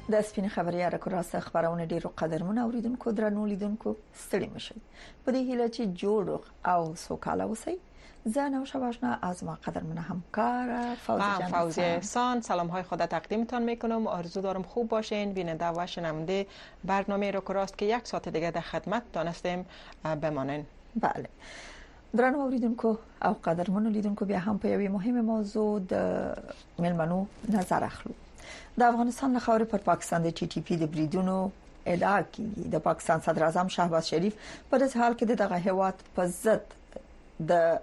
د سپین خبري راکو راس خبرونه ډیرو قدرمن اوریدونکو درنو لیدونکو ستړي مشي په دې هیله چې جوړ او سوکاله اوسئ. زن و شباشنا از ما قدرمن همکار فوزی احسان سلام های خود تقدیمتان میکنم. آرزو دارم خوب باشین. بیننده و شنونده برنامه راکو راست که یک ساعت دیگه در خدمتتان هستیم بمانین. بله درنو اوریدونکو او قدرمن لیدونکو بیا هم په یوه مهمه موضوع د ملمنو نظر اخلو. د افغانستان له خاورې پر پاکستان د ټي ټي پی د بریدونو ادعا کیږي. د پاکستان صدر اعظم شهباز شریف په دې حال کې دغه هیواد په ضد د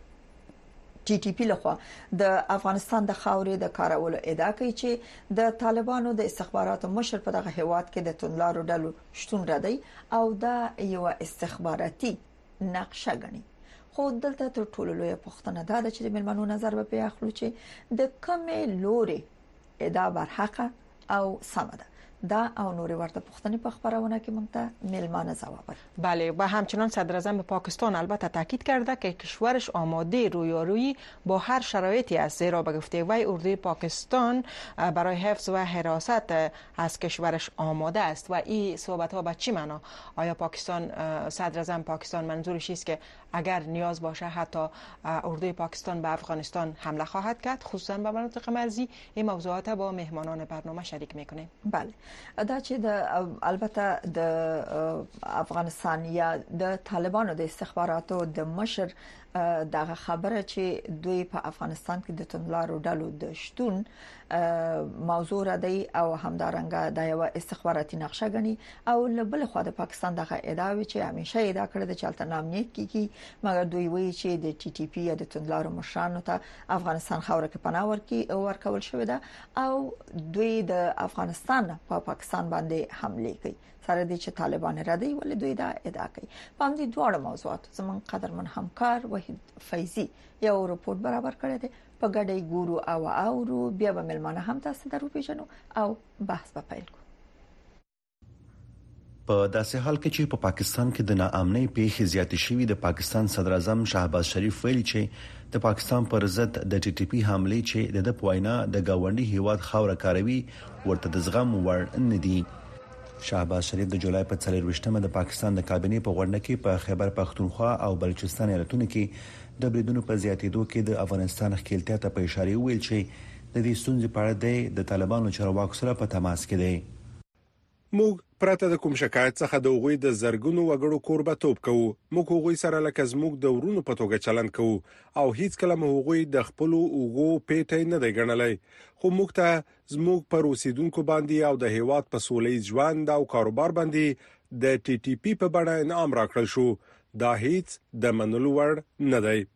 ټي ټي پی لخوا د افغانستان د خاورې د کارولو ادعا کوي چې د طالبانو د استخباراتو مشر په دغه هیواد کې د توندلارو ډلو شتون ردی او د یو استخباراتي نقشه غني. خو دلته تر ټولو لوی پوښتنه ده چې د ملمنو نظر به اخلو چې د کومې لوري ادعا برحقه او سمه ده. دا او نورې ورته پوښتنې په خبرونه کې مونږ ته ملمانه جواب. بله و همچنان صدر اعظم پاکستان البته تاکید کرده که کشورش آماده رویارویی با هر شرایطی است، زیرا به گفته وی اردوی پاکستان برای حفظ و حراست از کشورش آماده است. و این صحبت ها به چی معنا؟ آیا پاکستان صدر اعظم پاکستان منظورش است که اگر نیاز باشه حتی اردوی پاکستان به افغانستان حمله خواهد کرد، خصوصا به مناطق مرزی؟ این موضوعات با مهمانان برنامه شریک میکنیم. بله دا چې البته د افغانستان یا د طالبانو د استخباراتو د مشر دغه خبره چې دوی په افغانستان کې د توندلارو ډلو د شتون موضوع را دی او همدارنګه د یو استخباراتي نقشه غني او بل خو د پاکستان دغه ادعا چې همیشه ادعا کړې د چلته نامنیت کیږي، مګر دوی وایي چې د ټي ټي پی یا د توندلارو مشرانو ته افغانستان خاوره کې پناه ورکول شوې ده او دوی د افغانستان په پاکستان باندې حمله کوي. سره دي چې طالبان ردی ولې دوی دا ادعا کوي. په همدې دوه موضوعات زمون قدرمن همکار وحید فیضی یو رپورت برابر کړی دی. په ګډه ګورو او اورو بیا به ملمانه هم تاسو درو پیژنو او بحث به پیل کوو. په داسې حال کې چې په پاکستان کې د ناامنۍ پیښې زیاتې شوې، د پاکستان صدر اعظم شهباز شریف ویلي چې د پاکستان پر ضد د ټي ټي پی حمله چې د پوینا د گاونډي هیواد خاور کاروي ورته د زغم وړ نه دي. شهباز شریف د جولای په 24مه د پاکستان د کابینې په غونډه کې په خیبر پختونخوا او بلوچستان ایالتونو کې د بریدونو په زیاتېدو کې د افغانستان ښکېلتیا ته په اشاره ویل چې د دې ستونزې په اړه د طالبانو چارواکو سره په تماس کې دي. موږ پرته د کوم شکایت څخه د غوي د زرګونو وګړو کوربتوب کوو. موږ غوي سره لکه زموږ د ورونو په توګه چلند کوو او هیڅ کله مو غوي د خپل اوغو پیټې نه دی ګڼلای. خو موږ ته زموږ پر اوسیدونکو باندې او د هیواد په سولې ژوند او کاروبار باندې د ټي ټي پی په بڼه انعام راکړل شو. دا هیڅ د منلو وړ نه دی.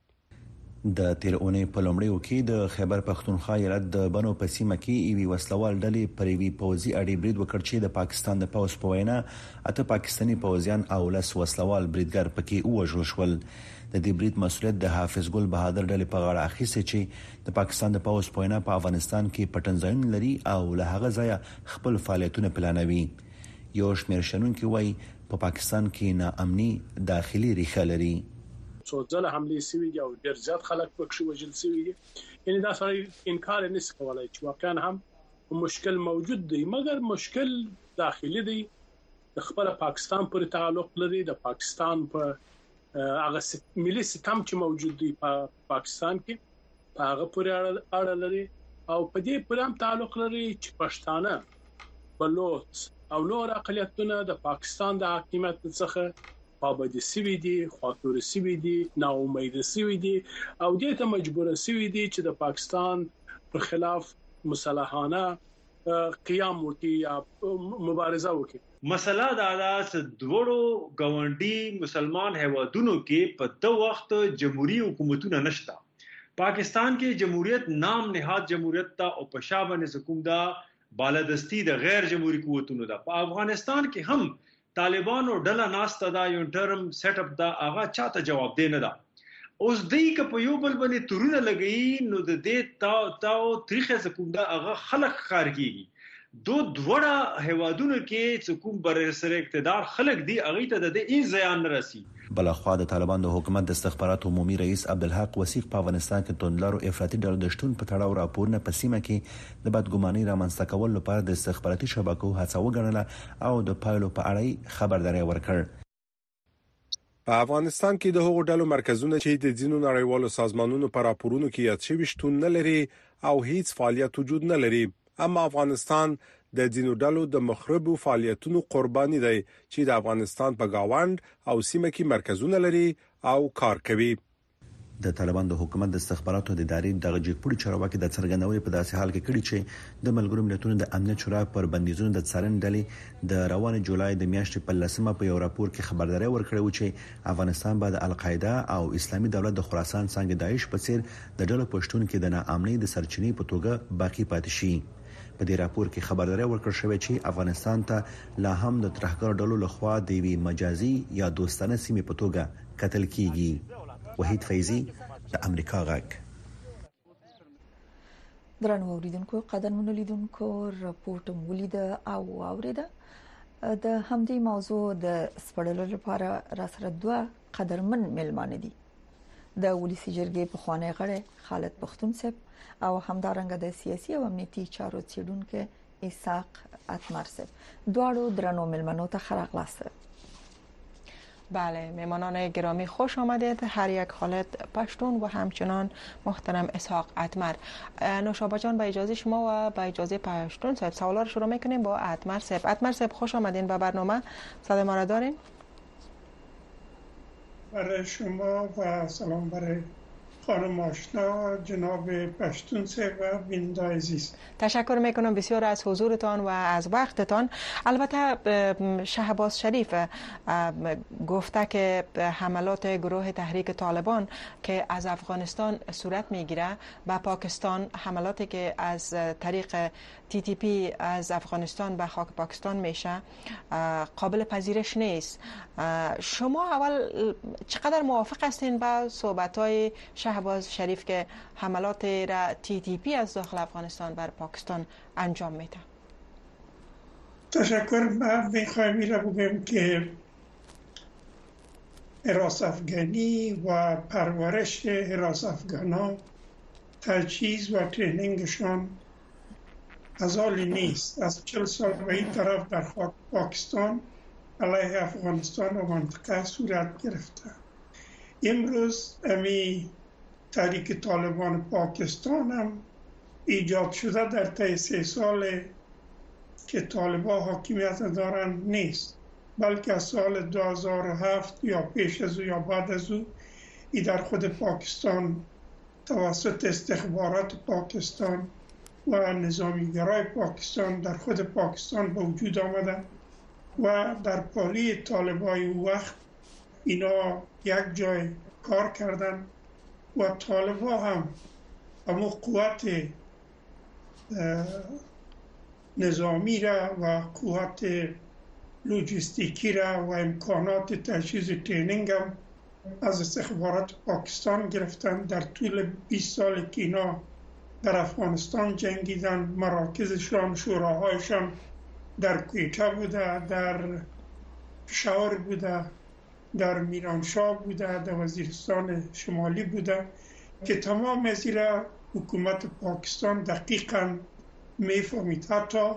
د تیر اونۍ په لومړیو کې د خیبر پختونخوا ایالت د بنو په سیمه کې ایوي وسلوال ډلې پر ایوي پوځي اډې برید وکړ چې د پاکستان د پوځ په وینا اته پاکستاني پوځیان او لس وسلوال بریدګر پکې وژل شول. د دې برید مسؤلیت د حافظ ګل بهادر ډلې په غاړه اخیسته چې د پاکستان د پوځ په وینا په افغانستان کې پټنځایونه لري او له هغه ځایه خپل فعالیتونه پلانوي. یو شمېر شنونکي وایي په پاکستان کې ناامني داخلي ریښه لري. څو ځله حمله شوې دي او ډېر زیات خلک پکې وژل شوي دي. یعنی دا سره انکار نه شي کولای چې واقعا هم مشکل موجود دی، مګر مشکل داخلي دی. د خپل پاکستان پر تعلق لري، د پاکستان په هغه ملي ستم چې موجود دی په پاکستان کې په هغه پورې اړه لري او په دې پر هم تعلق لري چې پښتانه، بلوچ او نور اقلیتونه د پاکستان د حکومت څخه پابندي سوي دي، خاطر سوي دي، نا امید سوي دي او دې ته مجبور سوي دي چې د پاکستان پر خلاف مسلحانه قیام وکړي یا مبارزه وکړي. مسله دا ده چې دوړو ګاونډي مسلمان هیوادونو کې په د وخت جمهوریت حکومتونه نشته. پاکستان کې جمهوریت نام نهاد جمهوریت ته او په شابه حکومت دا بالادستی د غیر جمهوریت قوتونو ده. په افغانستان کې هم طالبانو ډله ناسته دا یو ټرم سیټ اپ دا هغه چاته جواب دی نه دا. اوس دې ک په یو بل باندې تورونه لګئی نو د دې تاو تاریخ حکومت دا هغه خلق خار کیږي. دوړه هوادونو کې چې کوم بر سر اقتدار خلک دی اغه ته د این زیان رسی. بلخوا د طالبان د حکومت د استخبارات عمومي رئیس عبدالحق وثیق په افغانستان کې توندلارو افراطي ډلو د شتون په تړاو راپورونه په سیمه کې د بدګماني رامنځته کول لپاره د استخباراتي شبکو هڅه وګڼله او د پایلو په اړه خبرداري ورکړ. په افغانستان کې د هغو ډلو مرکزونه چې د ځینو نړیوالو سازمانونو په راپورونو کې یاد شوي شتون نه لري او هیڅ فعالیت وجود نه لري، اما افغانستان د ځینو ډلو د مخربو فعالیتونو قرباني دی چې د افغانستان په گاوند او سیمه کې مرکزونه لري او کار کوي. د طالبان د حکومت د استخباراتو د ادارې دغه جګپوړي چارواکي د څرګندونې په داسې حال کې کړي چې د ملګرو ملتونو د امنیت شورا پر بندیزونو د څارنې ډلې د روان جولای د میاشتې په 10مه په یو راپور کې خبرداري ورکړې و چې افغانستان به د القاعده او اسلامي دولت د خراسان څنګه داعش په څیر د ډلو پښتون کې د ناامنۍ د سرچینې په توګه باقی پاتې شي. په دې راپور کې خبرداري ورکړل شوې چې افغانستان ته لا هم د ترهګر ډلو لخوا د وی مجازي یا دوستانه سیمې په توګه قتل کیږي. وحید فیضی د امریکا غږ. درنو اوریدونکو قدرمنو لیدونکو راپورټ مولید او اوریده د همدې موضوع د سپړلو لپاره را سره دوه قدرمن ملمانه دي. د ولسی جرګې په خوانی غړي خالد پختون صاحب او همدارنګه د سیاسي او امنیتي چارو څېړونکو اسحاق اتمر صاحب. دواړو درنو ملمنو ته ښه راغلاست. بله، مهمانان گرامی خوش آمدید، هر یک خالد پشتون و همچنان محترم اسحاق اتمر. نوشابه جان با اجازه شما و با اجازه پشتون صاحب سوالا رو شروع میکنیم با اتمر صاحب. اتمر صاحب خوش آمدین به برنامه. صدای ما را داریم؟ برای شما و سلام برای خانم آشنا جناب پشتون صاحب و بیننده عزیز. تشکر میکنم بسیار از حضورتان و از وقتتان. البته شهباز شریف گفته که حملات گروه تحریک طالبان که از افغانستان صورت میگیره به پاکستان، حملاتی که از طریق TTP از افغانستان به خاک پاکستان میشه، قابل پذیرش نیست. شما اول چقدر موافق هستین با صحبت‌های شهباز شریف که حملات را TTP از داخل افغانستان بر پاکستان انجام میده؟ تشکر. من میخوایم بگم که حراس افغانی و پرورش حراس افغانان، تجهیز و ترینینگشان از حال نیست. از 40 سال به این طرف در خاک پاکستان علیه افغانستان و منطقه صورت گرفته. امروز امی تحریک طالبان پاکستان هم ایجاد شده در طی 3 سال که طالبان حاکمیت دارن نیست، بلکه از سال 2007 یا پیش از او یا بعد از او ای در خود پاکستان توسط استخبارات پاکستان و نظامیگرای پاکستان در خود پاکستان به وجود آمده و در پالی طالبای وقت اینا یک جای کار کردن و طالبا هم همون قوت نظامی را و قوت لوجستیکی را و امکانات تجهیز ترینینگ هم از استخبارات پاکستان گرفتن. در طول 20 سال که اینا در افغانستان جنگیدن، مراکزشان، شوراهایشان در کویته بوده، در پشاور بوده، در میرانشاه بوده، در وزیرستان شمالی بوده که تمام از این را حکومت پاکستان دقیقاً میفهمید. حتی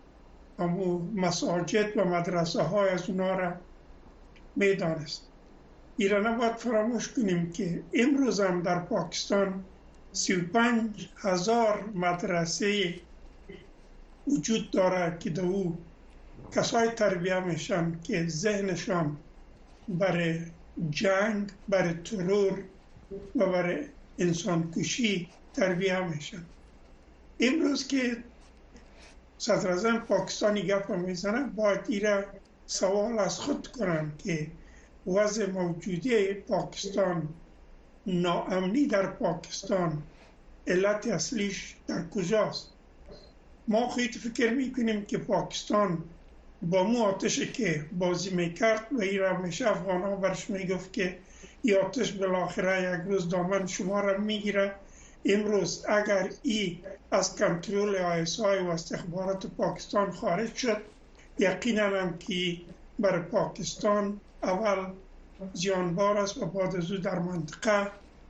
مساجد و مدرسه های از اونا را میدانست. ایران نباید فراموش کنیم که امروز هم در پاکستان 35,000 مدرسه وجود داره که در او کسای تربیه میشن که ذهنشان برای جنگ، برای ترور و برای انسان کشی تربیه میشن. امروز که صدراعظم پاکستانی گپ میزنه باید ایره سوال از خود کنن که وضع موجودی پاکستان، ناامنی در پاکستان، علت اصلیش در کجاست؟ ما خیلی فکر میکنیم که پاکستان با مو آتشی که بازی میکرد و این را میشه افغان ها برش میگفت که این آتش بالاخره یک روز دامن شما را میگیره، امروز اگر از کنترل ISI و استخبارات پاکستان خارج شد، یقینا هم که بر پاکستان اول زیانبار است و بعد از او در منطقه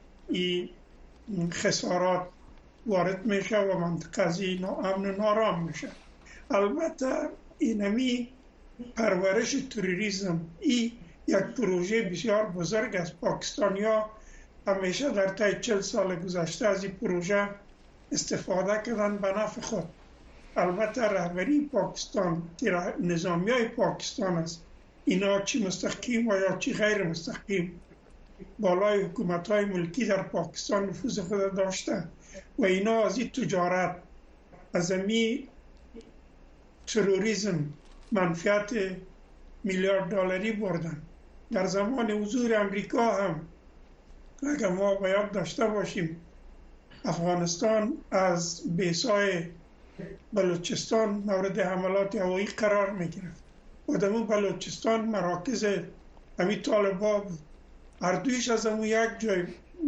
خسارات وارد میشه و منطقه از ناامن و نارام میشه. البته اینمی پرورش تروریسم یک پروژه بسیار بزرگ است. پاکستانیا همیشه در طی 40 سال گذشته از این پروژه استفاده کردن به نفع خود. البته رهبری پاکستان که نظامیای پاکستان است، اینا چی مستقیم و یا چی غیر مستقیم بالای حکومت‌های ملکی در پاکستان نفوذ خود داشته و اینا از این تجارت، از این تروریسم منفعت میلیارد دلاری بردن. در زمان حضور امریکا هم اگر ما باید داشته باشیم، افغانستان از بیسای بلوچستان مورد حملات هوایی قرار میگرفت و در بلوچستان مراکز همین طالبان بود. هر دویش از همون یک جای،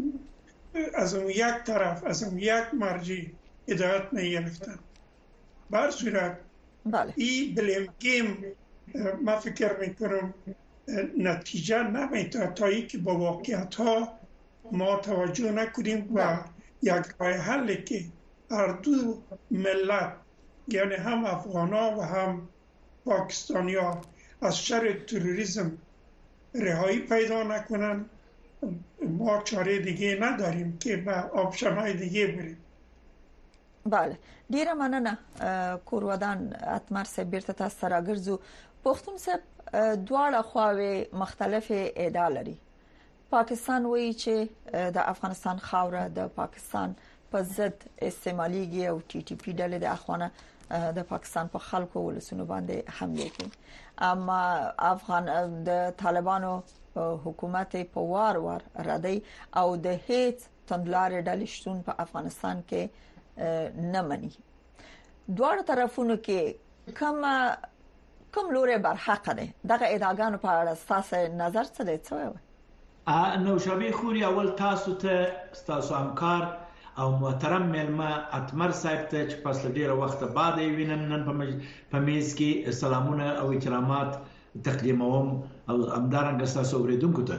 از همون یک طرف، از همون یک مرجع هدایت میگرفتن. بر صورت این بلیم گیم ما فکر میکنم نتیجه نمیده تا ای که با واقعیت ها ما توجه نکنیم و یک راه حلی که هر دو ملت، یعنی هم افغانا و هم پاکستانیا، از شر تروریسم رهایی پیدا نکنن، ما چاره دیگه نداریم که به آپشن‌های دیگه بریم. بله، ډیره مننه کورودان اتمر صاحب. بیرته تاسو سره ګرځو. پښتون صاحب دواړه خواوې مختلف ادعا لري. پاکستان وایي چې د افغانستان خاوره د پاکستان په ضد استعماليږي او TTP ډلې د اخوانه د پاکستان په خلکو ولسونو باندې حمله کوي. اما افغان د طالبانو حکومت په وار ردی او د هیڅ تندلار ډلې شتون په افغانستان کې نه مني. دواړو طرفونو کې کوم لوري برحق ده؟ دغه ادعاګانو په اړه تاسو نظر څه دی؟ څه وایي؟ نوشابه خوري اول تاسو تاسو همکار او محترم ملما اتمر صاحب ته چې پس ډیره وخت بعد وینم نن په میز کې سلامونه او احترامات تقدیموم او همدارنګه تاسو اوریدونکو ته.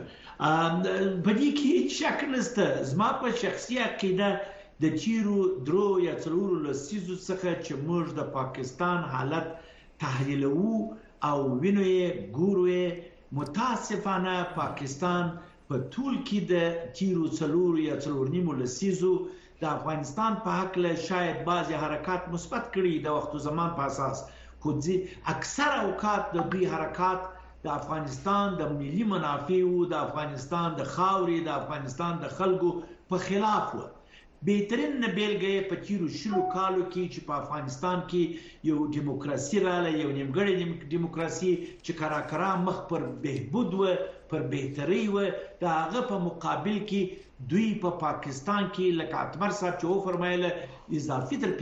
په دې کې شک نشته، زما په شخصي عقیده د تیرو درو یا څلورو لسیزو څخه چې موږ د پاکستان حالت تحلیلو او وینو یې ګورو، متاسفانه پاکستان په ټول کې د تیرو څلورو یا څلور نیمو لسیزو د افغانستان په حق له شاید بعضی حرکات مثبت کړي د وخت زمان په اساس، خو اکثر اوقات د دوی حرکات د افغانستان د ملي منافعو، د افغانستان د خاورې، د افغانستان د خلکو په خلاف و. بهترین بیلګه په تیرو شلو کالو کې چې په افغانستان کې یو دیموکراسي رااله، یو نیمګړې دیموکراسي چې کراکرا مخ پر بهبود و، پر بهتري و، د هغه په مقابل کې دوی په پاکستان کې لکه اتمر صاحب چې و فرمایله اضافي تر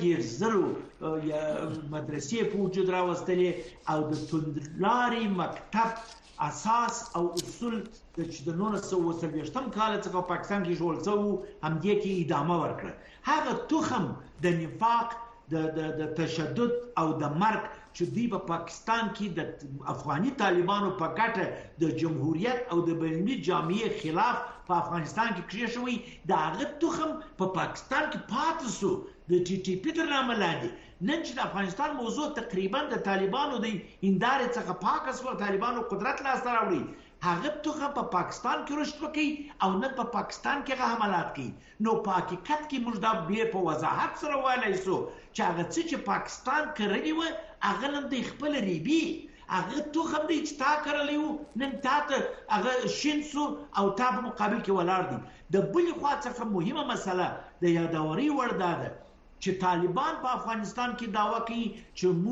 15,000 مدرسې په وجود راوستلې او د توندلاري مکتب اساس او اصول چې د 1940 کال څخه په پاکستان کې جوړ شو همدې کې ادامه ورکړه. هغه تخم د نفاق، د تشدد او د مرګ چې دوی په پاکستان کې د افغاني طالبانو په ګټه د جمهوریت او د بینالمللي جامعې خلاف په افغانستان کې کړی شوی، د هغه تخم په پاکستان کې پاتې شو د TTP تر نامه لاندې. نن چې د افغانستان موضوع تقریبا د طالبانو د هندارې څخه پاک شو، طالبانو قدرت لاسته راوړي، هغه تخم په پاکستان کې رشد وکړي او نن په پاکستان کې هغه حملات کوي. نو په حقیقت کې موږ دا به په وضاحت سره وایو چې هغه چې پاکستان کړی و هغه نن د خپل ریبي، هغه تخم دی چې تا کړلی و نن تا ته هغه شینسو او تا په مقابل کې ولاړ دي. د بلې خوا څخه مهمه مسله د یادوري وړ ده چې طالبان په افغانستان کې دعوا کوي چې موږ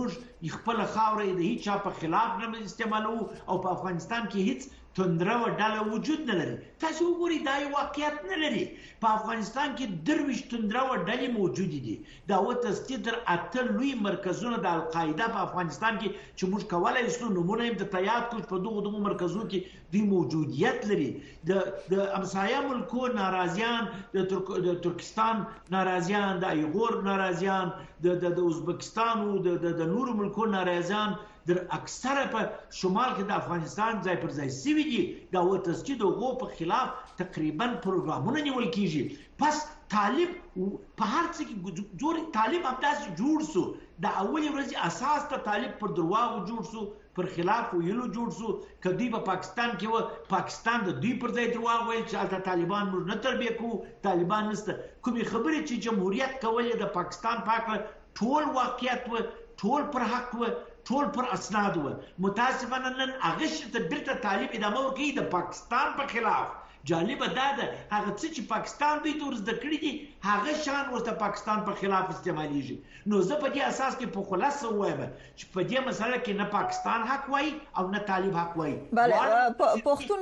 خپل خاورې د هیڅ چا په خلاف نه استعمالو او په افغانستان کې هیڅ تندره و ډله وجود نه لري. تاسو وګورئ دا یو واقعیت نه لري. په افغانستان کې 23 تندره و ډلې موجود دي. دا وته تر 8 لوی مرکزونه د القاعده په افغانستان کې چې موږ کولای شو نمونه هم د تیاد کوم په دغه مرکزونو کې د موجودیت لري. د امسایه ملکو ناراضیان، د ترکستان ناراضیان، د ایغور ناراضیان، د ازبکستان او د نورو ملکو ناراضیان در اکثره په شمال کې د افغانستان ځای پر ځای سوي دي. دا ورته چې دغه په خلاف تقریبا پروګرامونه نیول کیږي. پس طالب په هر څه کې جوړ طالب همداسې جوړ سو. د اولي ورځې اساس ته طالب پر درواغ جوړ سو، پر خلاف ویلو جوړ سو. کدی په پاکستان کې و پاکستان د دوی پر ځای درواغ ویل چې البته طالبان موږ نه تربیه کوو، طالبان نشته. کومې خبرې چې جمهوریت کولې د پاکستان پاکه ټول واقعیت و، ټول پر حق و، ټول پر اسناد و. متاسفانه نن هغه شته بیرته طالب ادامه ورکوي د پاکستان په خلاف. جالبه دا ده هغه څه چې پاکستان دوی ته ورزده کړي دي هغه شان ورته پاکستان په خلاف استعمالیږي. نو زه په دې اساس کې په خلاصه وایم چې په دې مسله کې نه پاکستان حق وایي او نه طالب حق وایي. بله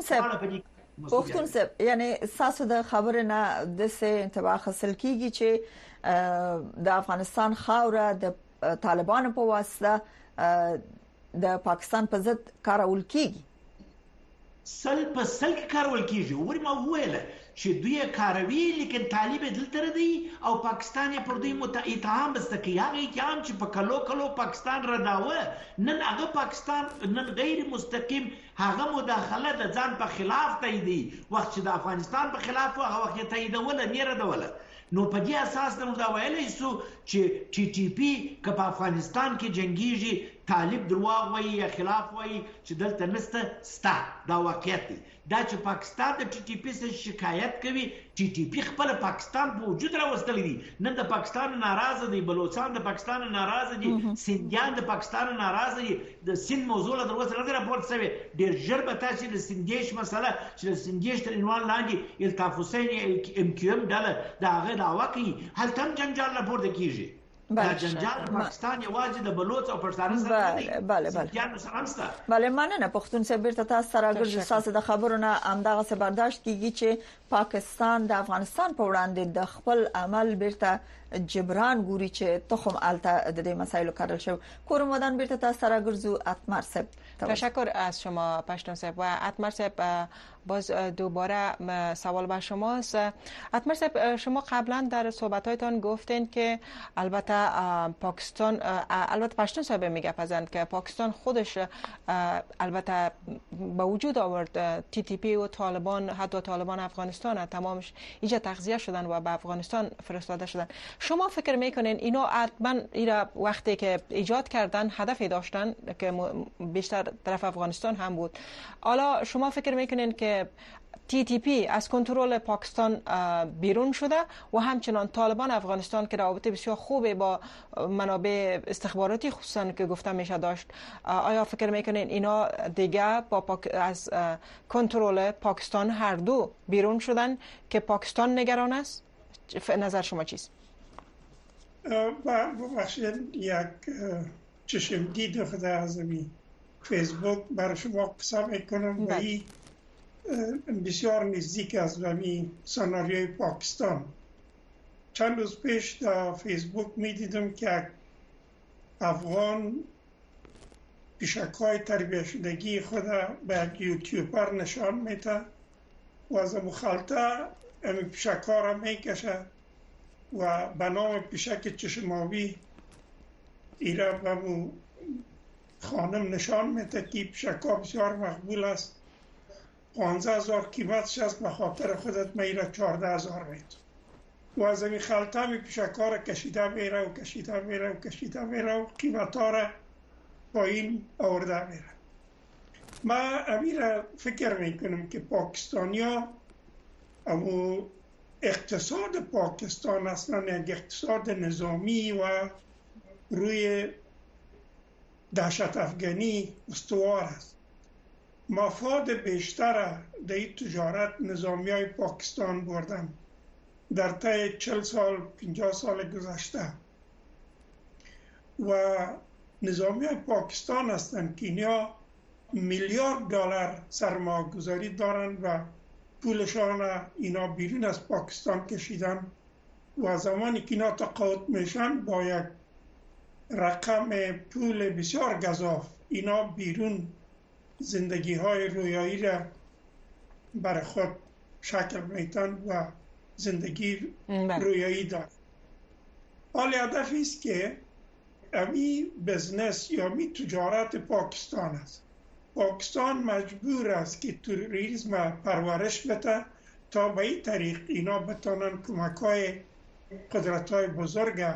پښتون صاحب یعنی تاسو د خبرې نه د څه انتباه حاصل کیږي چې د افغانستان خاوره د طالبانو په واسطه د پاکستان په ضد کارول کیږي. سل په سل کارول کیږي. ورې ما وویل چې دوی کاروي لیکن طالب دلته دی او پاکستان پر دوی اتهام بستکی. هغه اتهام چې په کلو پاکستان رداوه، نن هغه پاکستان نن غیر مستقیم هغه مداخله د ځان په خلاف تاییدي. وخت چې د افغانستان په خلاف هغه وخت تاییدوله نه ردوله. نو په دې اساس د موږ ویلای شو چې ټي ټي پی که په افغانستان کې جنگيږي طالب درواغ وایي یا خلاف وایي چې دلته نسته ستا. دا واقعیت دی. دا چې پاکستان د ټي ټي پی څخه شکایت کوي، ټي ټي پی خپل پاکستان په وجود راوستلی دي. نن د پاکستان ناراضه دي، بلوچستان د پاکستان ناراضه دي، سندیان د پاکستان ناراضه دي. د سند موضوع له دروازه نه راپورټ شوی. ډیر ژر به تاسو د سندیش مسله چې د سندیش تر عنوان لاندې الطاف حسین ام کیو ام ډله دا غیر دعوا کوي. هلته هم جنجال راپورته کیږي. دا جنجال پاکستان یوازې د بلوچ او پښتانه سره دی. بله مننه پښتون صاحب. بیرته تاسو سره ګرځي تاسو د خبرونه همدغه څه برداشت کیږي چې پاکستان د افغانستان په وړاندې د خپل عمل بیرته جبران ګوري چې تخم الته د دې مسایلو کارل شو. کورم ودان بیرته تاسو سره ګرځو. اتمر صاحب تشکر از شما پشتون صاحب. و اتمر صاحب باز دوباره سوال به شماست. اتمر صاحب شما قبلا در صحبت‌هایتان گفتین که البته پاکستان، البته پشتون صاحب میگه پزند که پاکستان خودش البته با وجود آورد تی تی پی و طالبان، حتی طالبان افغانستان تمامش اینجا تغذیه شدن و به افغانستان فرستاده شدن. شما فکر میکنین اینا حتما اینا وقتی که ایجاد کردن هدفی داشتن که بیشتر طرف افغانستان هم بود؟ حالا شما فکر میکنین که تی تی پی از کنترل پاکستان بیرون شده و همچنان طالبان افغانستان که رابطه بسیار خوبی با منابع استخباراتی خصوصا که گفته میشه داشت، آیا فکر میکنین اینا دیگه از کنترل پاکستان هر دو بیرون شدن که پاکستان نگران است؟ نظر شما چیست؟ ببخشید یک چشم دید خود از فیسبوک برای شما قصه میکنم و این بسیار نزدیک است به این سناریوی پاکستان. چند روز پیش در فیسبوک می دیدم که افغان پیشک‌های تربیت شدگی خود به یوتیوبر نشان میده و از مخالطه این پیشک‌ها را میکشه و به نام پیشک چشماوی ایره به خانم نشان میده که پیشک‌ها بسیار مقبول است. 15,000 قیمتش است، به خاطر خودت میره 14,000 میده و از این خلطه می پیشک‌ها را کشیده میره و کشیده میره و کشیده میره و قیمت‌ها را پایین آورده میره. من امیر فکر میکنم که پاکستانیا اما اقتصاد پاکستان اصلا یک اقتصاد نظامی و روی دهشت افغانی استوار است. مفاد بیشتر در این تجارت نظامی های پاکستان بردن در طی 40 سال 50 سال گذشته و نظامی پاکستان هستند که اینا میلیارد دلار سرمایه‌گذاری دارن و پولشان اینا بیرون از پاکستان کشیدن و زمانی که اینا تقاعد میشن با یک رقم پول بسیار گزاف اینا بیرون زندگی های رویایی را برای خود شکل میتن و زندگی رویایی دارن. حال هدف است که امی بزنس یا می تجارت پاکستان است. پاکستان مجبور است که توریسم پرورش بده تا به این طریق اینا بتانن کمک‌های قدرت‌های بزرگ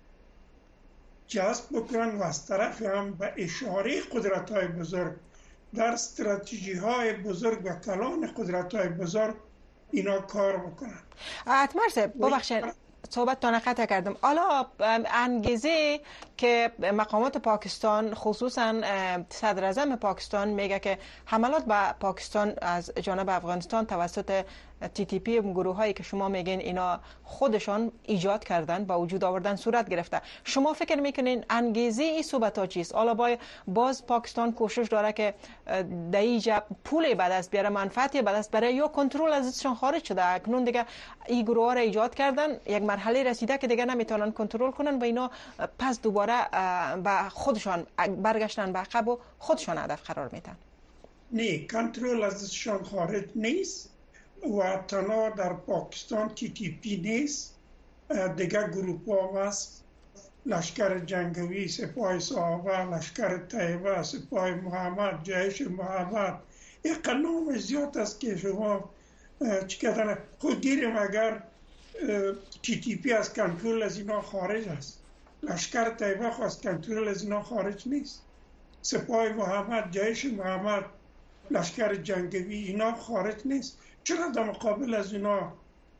جذب بکنن و از طرف هم به اشاره قدرت‌های بزرگ در استراتژی‌های بزرگ و کلان قدرت‌های بزرگ اینا کار بکنن. اتمر ببخشید صحبتتان قطع کردم. حالا انگیزه که مقامات پاکستان خصوصا صدر اعظم پاکستان میگه که حملات به پاکستان از جانب افغانستان توسط TTP گروه هایی که شما میگین اینا خودشان ایجاد کردن با وجود آوردن صورت گرفته، شما فکر میکنین انگیزه این صحبت ها چیست؟ حالا باز پاکستان کوشش داره که در اینجا پول به دست بیاره، منفعتی به دست بیاره یا کنترل ازشان خارج شده؟ اکنون دیگه این گروه ها را ایجاد کردن، یک مرحله رسیده که دیگه نمیتونن کنترل کنن و اینا پس دوباره به خودشان برگشتن به عقب و خودشان هدف قرار میدن. نه، کنترل ازشان خارج نیست و تنها در پاکستان TTP نیست، دیگر گروپ ها هست، لشکر جنگوی، سپاه صحابه، لشکر طیبه، سپاه محمد، جیش محمد، یک نام زیاد است که شما چکتنه خود گیریم اگر TTP از کنترل از اینا خارج است. لشکر طیبه از کنترل از اینا خارج نیست. سپاه محمد، جیش محمد، لشکر جنگوی اینا خارج نیست. چرا در مقابل از اینا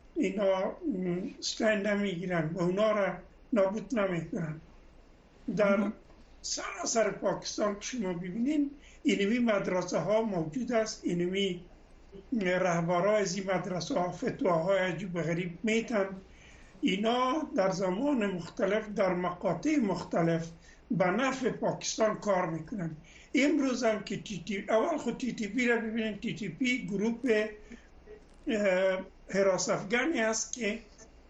ستند نمیگیرن و اونا را نابود نمیکنن؟ در سراسر پاکستان که شما ببینین اینمی مدرسه ها موجود است، اینمی رهبرای از این مدرسه ها فتواهای عجیب غریب میتن. اینا در زمان مختلف در مقاطع مختلف به نفع پاکستان کار میکنن. امروز هم که اول خود TTP را ببینید، TTP گروپ حراس افغانی است که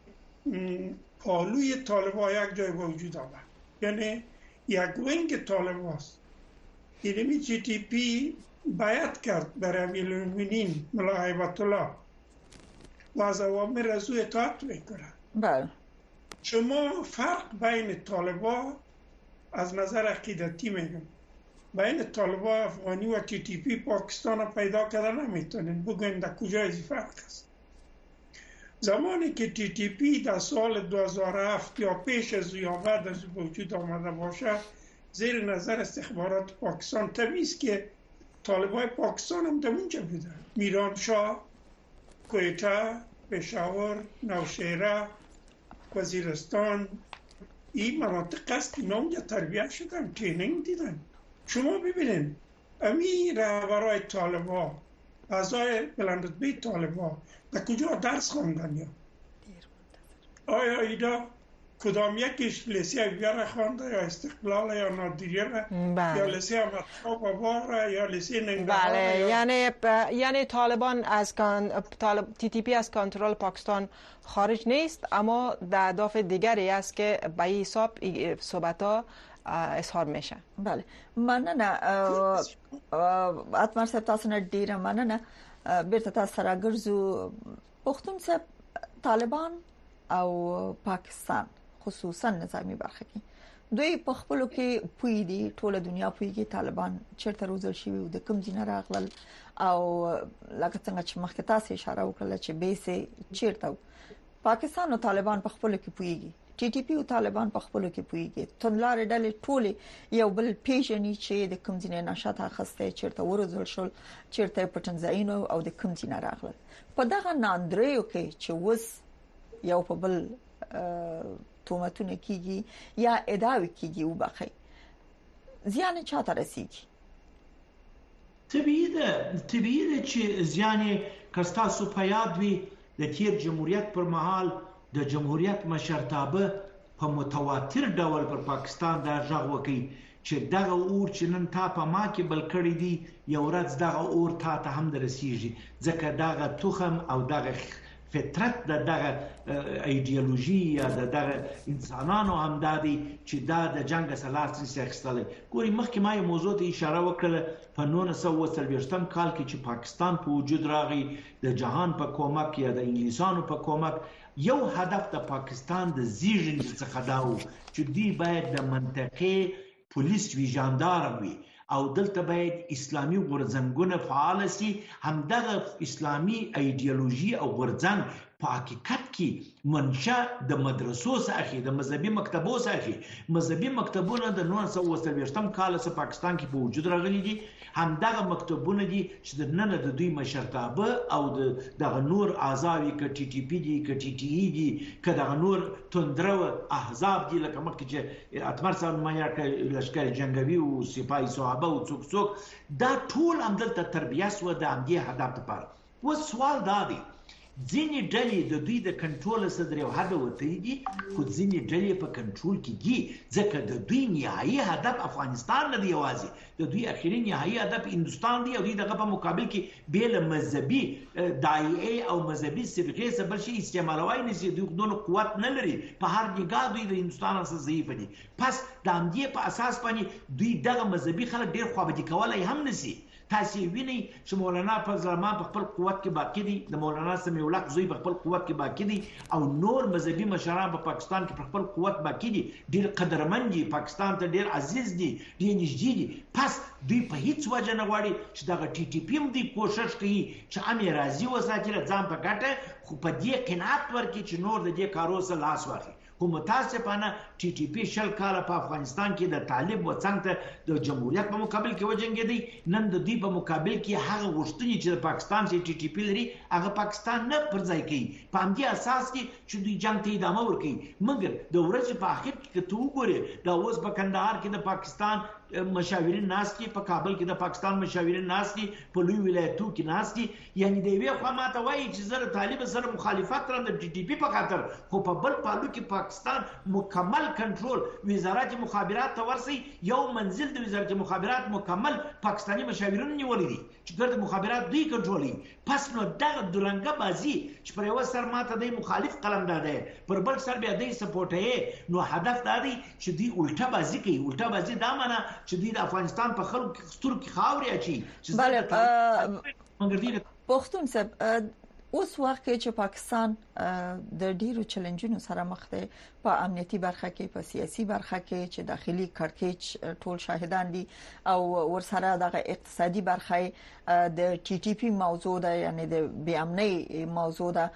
پالوی طالبان یک جای وجود آورد، یعنی یک وینگ طالبان است. اینمی TTP بیعت کرد برای امیرالمومنین ملا هیبت الله و از اوامر از او اطاعت میکنه. بله. شما فرق بین طالبان از نظر عقیدتی میگم بین طالبان افغانی و TTP پاکستان پیدا کردن نمیتونین. بگوین در کجا ازی فرق است؟ زمانی که TTP در سال 2007 یا پیش از یا بعد از وجود آمده باشه، زیر نظر استخبارات پاکستان طبیعیست که طالبان پاکستان هم در اونجا بودن. میرانشاه، کویته، پشاور، نوشهره، وزیرستان، این مناطق است اینا اونجا تربیت شدن، ترینینگ دیدن. شما ببینید امی رهبرای طالبان، اعضای بلندرتبه طالبان در کجا درس خواندن؟ یا آیا اینا کدام یکیش لیسه بیاره خوانده یا استقلال یا نادریه یا لیسه احمدشاه بابا را یا لیسه ننگرهار؟ بله، یعنی طالبان از TTP از کنترل پاکستان خارج نیست، اما در اهداف دیگری است که به این حساب صحبت‌ها اظهار میشه. بله، مننه اتمر صاحب، تاسو نه ډیره مننه. بیرته تاسو سره ګرځو. پښتون صاحب، طالبان او پاکستان خصوصا نظامی برخه کې دوی په خپلو کې پوی دي، ټوله دنیا پویږي طالبان چیرته روزل شوی او د کوم ځای نه راغلل او لکه څنګه چې مخکې تاسو اشاره وکړه چې بیسه چیرته. پاکستان او طالبان په خپلو کې پویږي، TTP او طالبان په خپلو کې پویږي، توندلارې ډلې ټولې یو بل پیژني چې د کوم ځای نه نشاط اخسته، چیرته ورزل شول، چیرته پټنځاینو او د کوم ځای نه راغلل. په دغه ناندریو کې چې وس یو په بل تومتونه کیږي یا ادعاوی کیږي او بخي زیان چاته رسیږي؟ طبیعي ده چې زیان کستاسو په یاد وي د تیر جمهوریت پر مهال د جمهوریت مشرتابه په متواتر ډول پر پاکستان دا ژغ وکړي چې دغه اور چې نن تا په ما کې بل کړی دی یو ورځ دغه اور تا ته هم درسیږي، ځکه دغه تخم او دغه فطرت دغه ایدئولوژي یا دغه انسانانو هم دادي چې دا د جنگ سلاس نشي اخیستلی. ګوري مخکې ما یو موضوع ته اشاره وکړه په 1940 کال کې چې پاکستان په وجود راغی د جهان په کومک یا د انګلیسانو په کومک، یو هدف د پاکستان د زیږون څخه دا و چې دوی باید د منطقې پولیس وی ژاندارم وي او دلته باید اسلامي غورځنګونه فعال سي. همدغه اسلامي ایدئولوژي او غورځنګ په حقیقت کې منشأ د مدرسو څخه د مذهبي مکتبو څخه. مذهبي مکتبونه د 1940 کال څخه پاکستان کې په وجود راغلي دي. همدغه مکتبونه دي چې د نن د دوی مشرتابه او دغه نور اعضاوي ک ټي ټي پی دي ک ټي ټي ای دي ک دغه نور توندرو احزاب دي لکه مخکې چې اتمر صاحب مایا ک لشکري جنگوي او سپاهي صحابه او څوک دا ټول همدلته تربیه سو د همدې هدف لپاره. و سوال دا دی ځینې ډلې د دوی د کنټرول صدر یو حد وته دي خو ځینې ډلې په کنټرول کې دي ځکه د دوی نهایي هدف افغانستان نه دی، یوازې د دوی اخیری نهایي هدف هندوستان دی او دوی دغه په مقابل کې بیل مذهبي داعیه او مذهبي صبغې څخه بل شي استعمالوي نه سي. دوی دونه قوت نه لري، په هر نگاه دوی د هندوستان سره ضعیف دي. پس د همدې په اساس باندې دوی دغه مذهبي خلک ډیر خوابدي کولای هم نشي. تاسو وینئ چې مولانا فضل الرحمن په خپل قوت کې باقی دي، د مولانا سمیع الله زوی په خپل قوت کې باقی دي او نور مذهبي مشران په پاکستان کې په خپل قوت باقی دي، ډیر قدرمن دي، پاکستان ته ډیر عزیز دي، ډیر نږدې دي. پس دوی په هیڅ وجه نه غواړي چې دغه ټي ټي پی هم دوی کوشش کوي چې امیر راضي وساتي ځان په ګټه، خو په دې قناعت ورکړي چې نور د دې کارو سره لاس واخلي. خو متاسفانه ټي ټي پی شل کاله په افغانستان کې د طالب وڅنګ ته د جمهوریت په مقابل کې وجنګېدی. نن د دوی په مقابل کې هغه غوښتنې چې د پاکستان چې ټي ټي پی لري هغه پاکستان نه پرځای کوي. په همدې اساس کې چې دوی جنگ ته ادامه ورکوي. مګر د ورځې په اخر کې که ته وګورې دا اوس په کندهار کې د پاکستان مشاورین ناس کی، په کابل کې د پاکستان مشاورین ناس کی، په لوی ولایتو کې ناس کی، یعنی د یوې خوا ماته وایي چې زه طالب سره مخالفت لرم د ټي ټي پی په خاطر، خو په بل پالو کې پاکستان مکمل کنټرول وزارت مخابرات ته ورسي. یو منزل د وزارت مخابرات مکمل پاکستانی مشاورین نیولې دي چې ګرد مخابرات دوی کنټرولي. پس نو دغه درنګه بازی چې پر یو سر ماته د مخالف قلم داده پر بل سر بیا د سپورټي، نو هدف دا دی چې دوی الټه بازی کوي. الټه بازی دا معنی چې دوی د افغانستان په خلکو کې ستر کې خاوري اچي. بله پښتون صاحب اوس وخت کې چې پاکستان د ډیرو چیلنجونو سره مخ دی په امنیتي برخه کې، په سیاسي برخه کې چې داخلي کړکېچ ټول شاهدان دي او ورسره د اقتصادي برخه د ټي ټي پی موضوع ده، یعنی د بې امنۍ موضوع ده.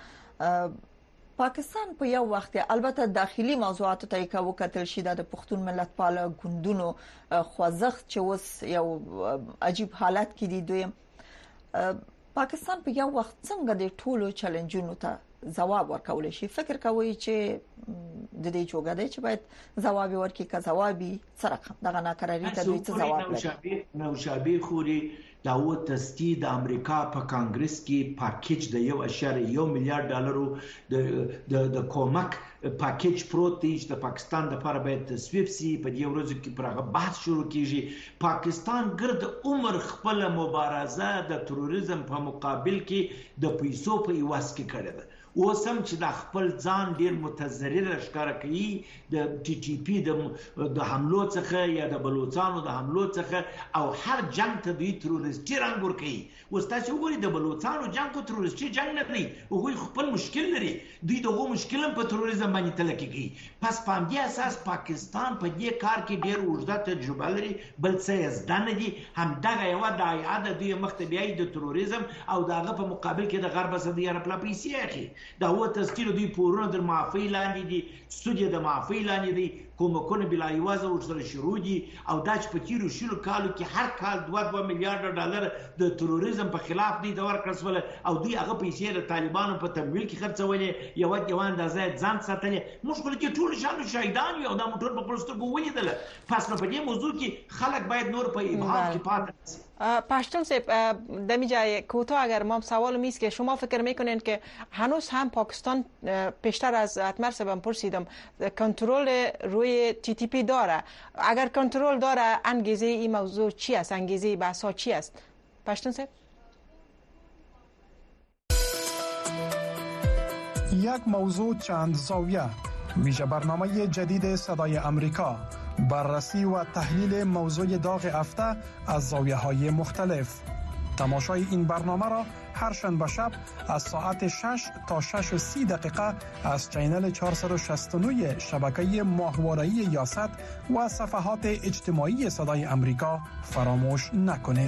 پاکستان په یو وخت البته داخلي موضوعاتو ته یو کتل شي د پښتون ملت پاله ګوندونو خوځښت چې اوس یو عجیب حالت کې دي. دوی پاکستان په یو وخت څنګه د ټولو چیلنجونو ته جواب ورکول شي؟ فکر کوي چې د دې جوګه دی چې باید جواب ورکړي که جوابي سره دغه ناکراری ته دوی څه جواب لري؟ نوشابه خوري دا و تستی د امریکا په کانګرس کې پاکیج د 1.1 میلیارډ ډالرو د کومک پاکیج پروت دی چې د پاکستان لپاره باید تصویب شي. په دې ورځو کې پرغه بحث شروع کیږي. پاکستان ګرد عمر خپل مبارزه د تروریزم په مقابل کې د پیسو په ایواز کې کړې ده. اوسم چې د خپل ځان ډیر متضرر ښکار کوي د ټي ټي پی د حملو څخه یا د بلوچستانو د حملو څخه او هر جنگ ته دوی تروریستي رنګ ورکوي. اوس تاسو وګورئ د بلوچستانو جنگ کو تروریستي جنگ نه دی، هغوی خپل مشکل لري، دوی دغه مشکل په تروریزم باندې تلکی کوي. پس په همدې اساس پاکستان په دې کار کې ډیر اوږده تجربه لري، بل څه زده نه دي. همدغه یو د عادت دوی مخته بیاي د تروریزم او دغه په مقابل کې د غرب سره د یورپ پیسې اخی. دا و تذکیر دوی پورونه د معافی لاندې دي، سودی د معافی لاندې دي، کومکونه بلا ایوازه ورسره شروع دي او دا چې په تیرو شلو کالو کې هر کال 2 میلیارډ ډالر د تروریزم په خلاف دي د ورکړل او دوی هغه پیسې د طالبانو په تمویل کې خرڅولې یو اندازه ځان ساتلې. موږ خو کې ټول شانو شهیدان یو د موټر په پرستګو ولیدل. پس په دې موضوع کې خلک باید نور په ابهام کې پاتې نشي. پشتون صاحب دمی جای کوتاه اگر ما سوال میست که شما فکر میکنین که هنوز هم پاکستان پیشتر از اتمر صاحبم پرسیدم کنترل روی روی TTP داره. اگر کنترل داره انگیزه این موضوع چی است؟ انگیزه بحث ها چی است؟ پشتون صاحب یک موضوع چند زاویه، ویژه برنامه جدید صدای امریکا، بررسی و تحلیل موضوع داغ هفته از زاویه های مختلف. تماشای این برنامه را هر شنبه شب از ساعت 6 تا 6:30 از چینل 469 شبکه ماهواره‌ای یاست و صفحات اجتماعی صدای امریکا فراموش نکنید.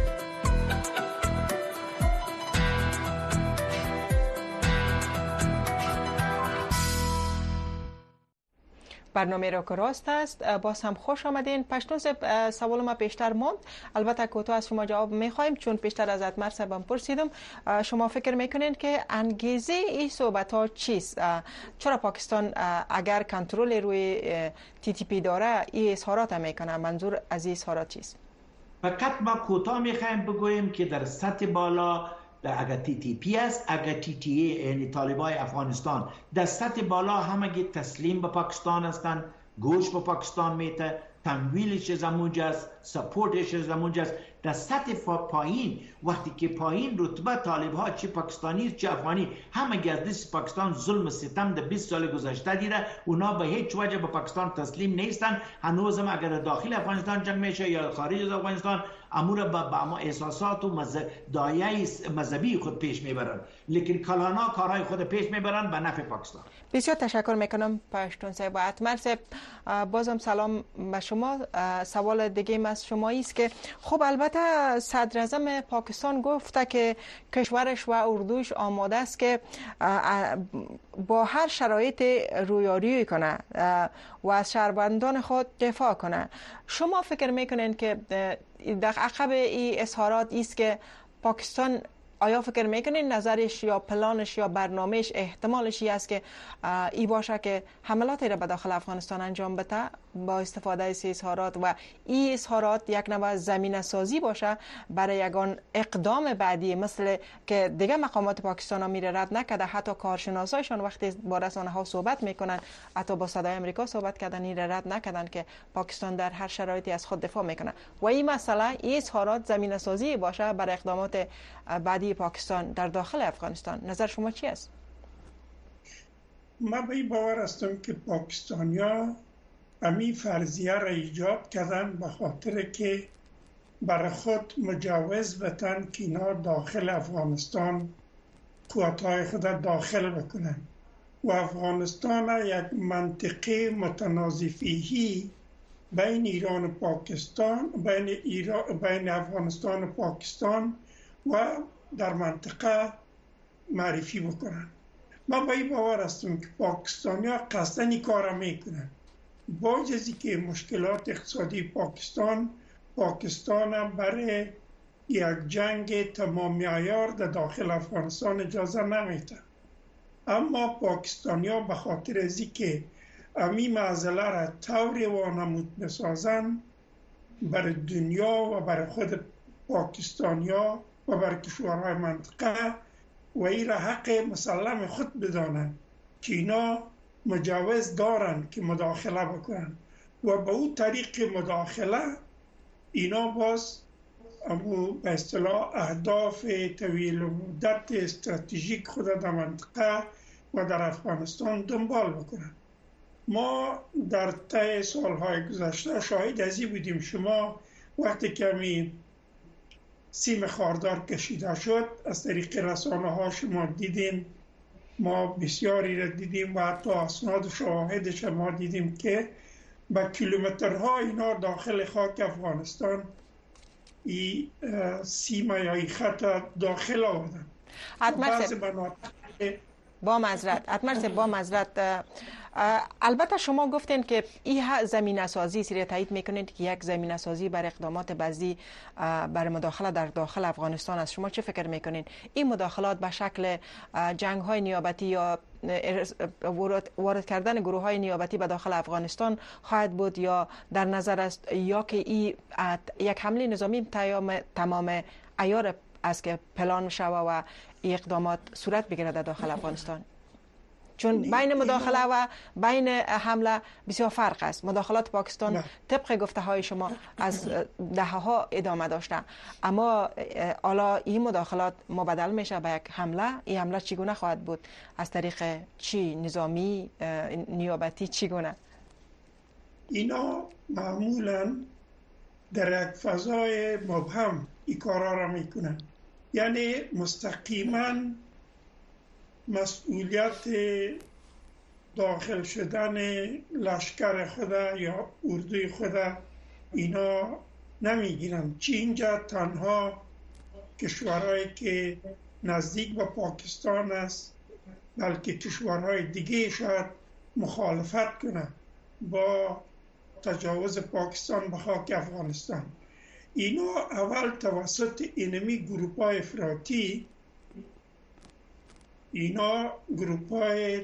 برنامه را که راست است باز هم خوش آمدین. پشتون صاحب سوال ما پیشتر ماند، البته کوتاه از شما جواب میخوایم چون پیشتر از اتمر صاحبم پرسیدم. شما فکر میکنین که انگیزه این صحبت ها چیست؟ چرا پاکستان اگر کنترل روی TTP داره این اظهارات میکنه؟ منظور از این اظهارات چیست؟ فقط ما کوتاه میخوایم بگوییم که در سطح بالا اگر TTP است، اگر TTA یعنی طالبای افغانستان در سطح بالا همگی تسلیم به پاکستان هستند، گوش به پاکستان میته، تمویلش زمونجاست، سپورتش زمونجاست. در سطح پایین وقتی که پایین رتبه طالب ها چه پاکستانی چه افغانی همگی از دست پاکستان ظلم ستم در 20 سال گذشته دیره، اونا به هیچ وجه به پاکستان تسلیم نیستن. هنوز هم اگر داخل افغانستان جنگ میشه یا خارج از افغانستان امور با احساسات و دایه مذهبی خود پیش میبرن، لیکن کلانا کارهای خود پیش میبرن به نفع پاکستان. بسیار تشکر میکنم پشتون صاحب و اتمر صاحب. بازم سلام به شما. سوال دیگه از شما است که خب البته صدر اعظم پاکستان گفته که کشورش و اردوش آماده است که با هر شرایط رویارویی کنه و از شهروندان خود دفاع کنه. شما فکر میکنین که در عقب این اظهارات است که پاکستان آیا فکر میکنین نظرش یا پلانش یا برنامهش احتمالش است که ای باشه که حملاتی را به داخل افغانستان انجام بده با استفاده از اظهارات و این اظهارات یک نوع زمینه سازی باشه برای یگان اقدام بعدی، مثل که دیگه مقامات پاکستان ها میره رد نکرده، حتی کارشناسایشان وقتی با رسانه ها صحبت میکنن، حتی با صدای امریکا صحبت کردن، این رد نکردن که پاکستان در هر شرایطی از خود دفاع میکنه و این مسئله این اظهارات زمینه سازی باشه برای اقدامات بعدی پاکستان در داخل افغانستان. نظر شما چی است؟ من به این باور هستم که پاکستانیا امی فرضیه را ایجاد کردن به خاطر که برای خود مجوز بتن که اینا داخل افغانستان قوتهای خود داخل بکنن و افغانستان یک منطقه متنازعی بین ایران و پاکستان، بین افغانستان و پاکستان و در منطقه معرفی بکنن. من به این باور هستم که پاکستانیا قصداً این کار میکنن. با جزی که مشکلات اقتصادی پاکستان برای یک جنگ تمام عیار در داخل افغانستان اجازه نمیده. اما پاکستانیا به خاطر از که امی معضله را طوری وانمود بسازن برای دنیا و برای خود پاکستانیا و برای کشورهای منطقه و این را حق مسلم خود بدانن که اینا مجوز دارن که مداخله بکنن و به اون طریق مداخله اینا باز به اصطلاح اهداف طویل مدت استراتژیک خود در منطقه و در افغانستان دنبال بکنن. ما در طی سالهای گذشته شاهد ازی بودیم. شما وقتی که سیم خاردار کشیده شد از طریق رسانه ها شما دیدین، ما بسیاری را دیدیم و حتی اسناد و شواهدش ما دیدیم که با کیلومترها اینا داخل خاک افغانستان ای سیم یا ای خط داخل آوردن. با معذرت البته شما گفتین که این زمینه سازی سری تایید میکنید که یک زمینه سازی بر اقدامات بعضی برای مداخله در داخل افغانستان است. شما چه فکر میکنین این مداخلات به شکل جنگ های نیابتی یا وارد کردن گروه های نیابتی به داخل افغانستان خواهد بود یا در نظر است یا که این یک حمله نظامی تمام عیار است که پلان شوه و اقدامات صورت بگیرد در داخل افغانستان؟ چون بین مداخله و بین حمله بسیار فرق است. مداخلات پاکستان طبق گفته های شما از دهه‌ها ادامه داشته، اما حالا این مداخلات مبدل میشه به یک حمله. این حمله چگونه خواهد بود؟ از طریق چی؟ نظامی، نیابتی، چگونه؟ اینا معمولا در یک فضای مبهم این کارا را میکنن، یعنی مستقیما مسئولیت داخل شدن لشکر خود یا اردوی خود اینا نمیگیرن. اینجا تنها کشورهایی که نزدیک به پاکستان است، بلکه کشورهای دیگه شاید مخالفت کنند با تجاوز پاکستان به خاک افغانستان. اینا اول توسط اینمی گروپ‌های افراطی، اینا گروپ‌های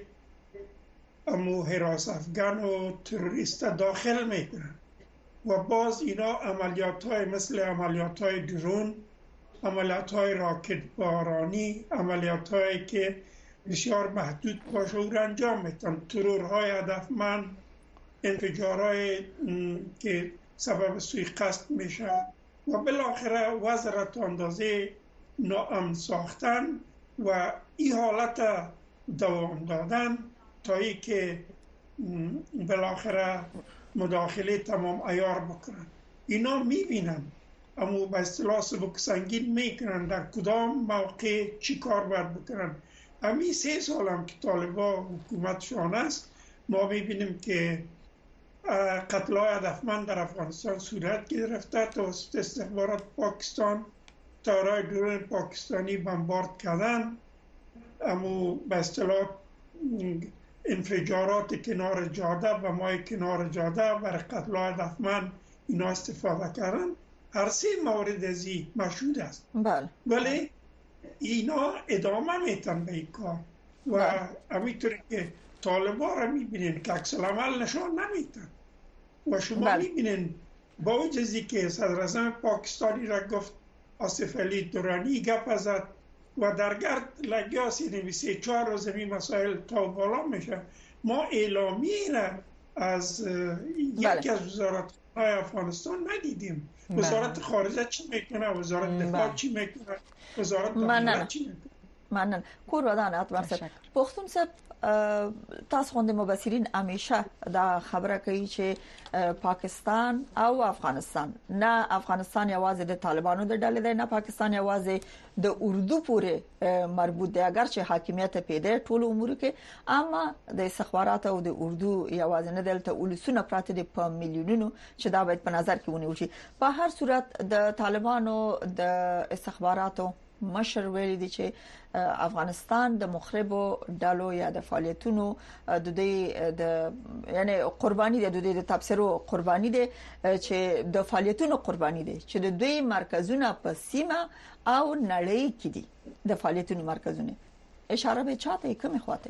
امو حراس افغان و تروریست داخل میکنن و باز اینا عملیات‌های مثل عملیات‌های درون، عملیات‌های راکت بارانی، عملیات‌هایی که بسیار محدود باشه او را انجام میدن، ترورهای هدفمند، انفجارهای که سبب سوء قصد میشه و بالاخره وضع تا اندازه ناامن ساختن و این حالت دوام دادن تا ای که بالاخره مداخله تمام عیار بکنن. اینا میبینن اما به اصطلاح سبک سنگین میکنن در کدام موقع چی کار باید بکنن. همین 3 سال هم که طالبان حکومتشان است ما میبینیم که قتل‌های هدفمند در افغانستان صورت گرفته، توسط استخبارات پاکستان تارای درون پاکستانی بمبارد کردن، اما به اصطلاح انفجارات کنار جاده و مای کنار جاده برای قتل‌های هدفمند اینا استفاده کردن. هر 3 مورد از این مشهود است. بله. ولی اینا ادامه میتن به این کار و همینطوری که طالبان را میبینین که عکس العمل نشان نمیتن و شما میبینین با وجزی که صدراعظم پاکستانی را گفت آصف علی درانی گپ زد و در گرد لگیاسی نویسه 4 روز این مسائل تا بالا میشه. ما اعلامیه را از یکی از وزارت های افغانستان ندیدیم. وزارت خارجه چی میکنه، وزارت دفاع چی میکنه، وزارت داخله چی میکنه. منن کور ودان اتمرسد پختون سب تاسو خوندې مبصرین همیشه دا خبره کوي چې پاکستان او افغانستان، نه افغانستان یوازې د طالبانو د ډلې دی، نه پاکستان یوازې د اردو پورې مربوط دی. اگر چې حاکمیت پیدا ټول امور کې، اما د استخبارات او د اردو یوازې نه دلته ولسونه پراته دي په میلیونونو چې دا باید په نظر کې ونیول شي. په هر صورت د طالبانو د استخباراتو مشر ویلي دي چې افغانستان د مخربو ډلو یا د فعالیتونو د یعنی قرباني دي، د تبصرو قرباني دي، چې د فعالیتونو قرباني دي، چې د دوی مرکزونه په سیمه او نړۍ کې دي. د فعالیتونو مرکزونه اشاره به چاته کومه خواته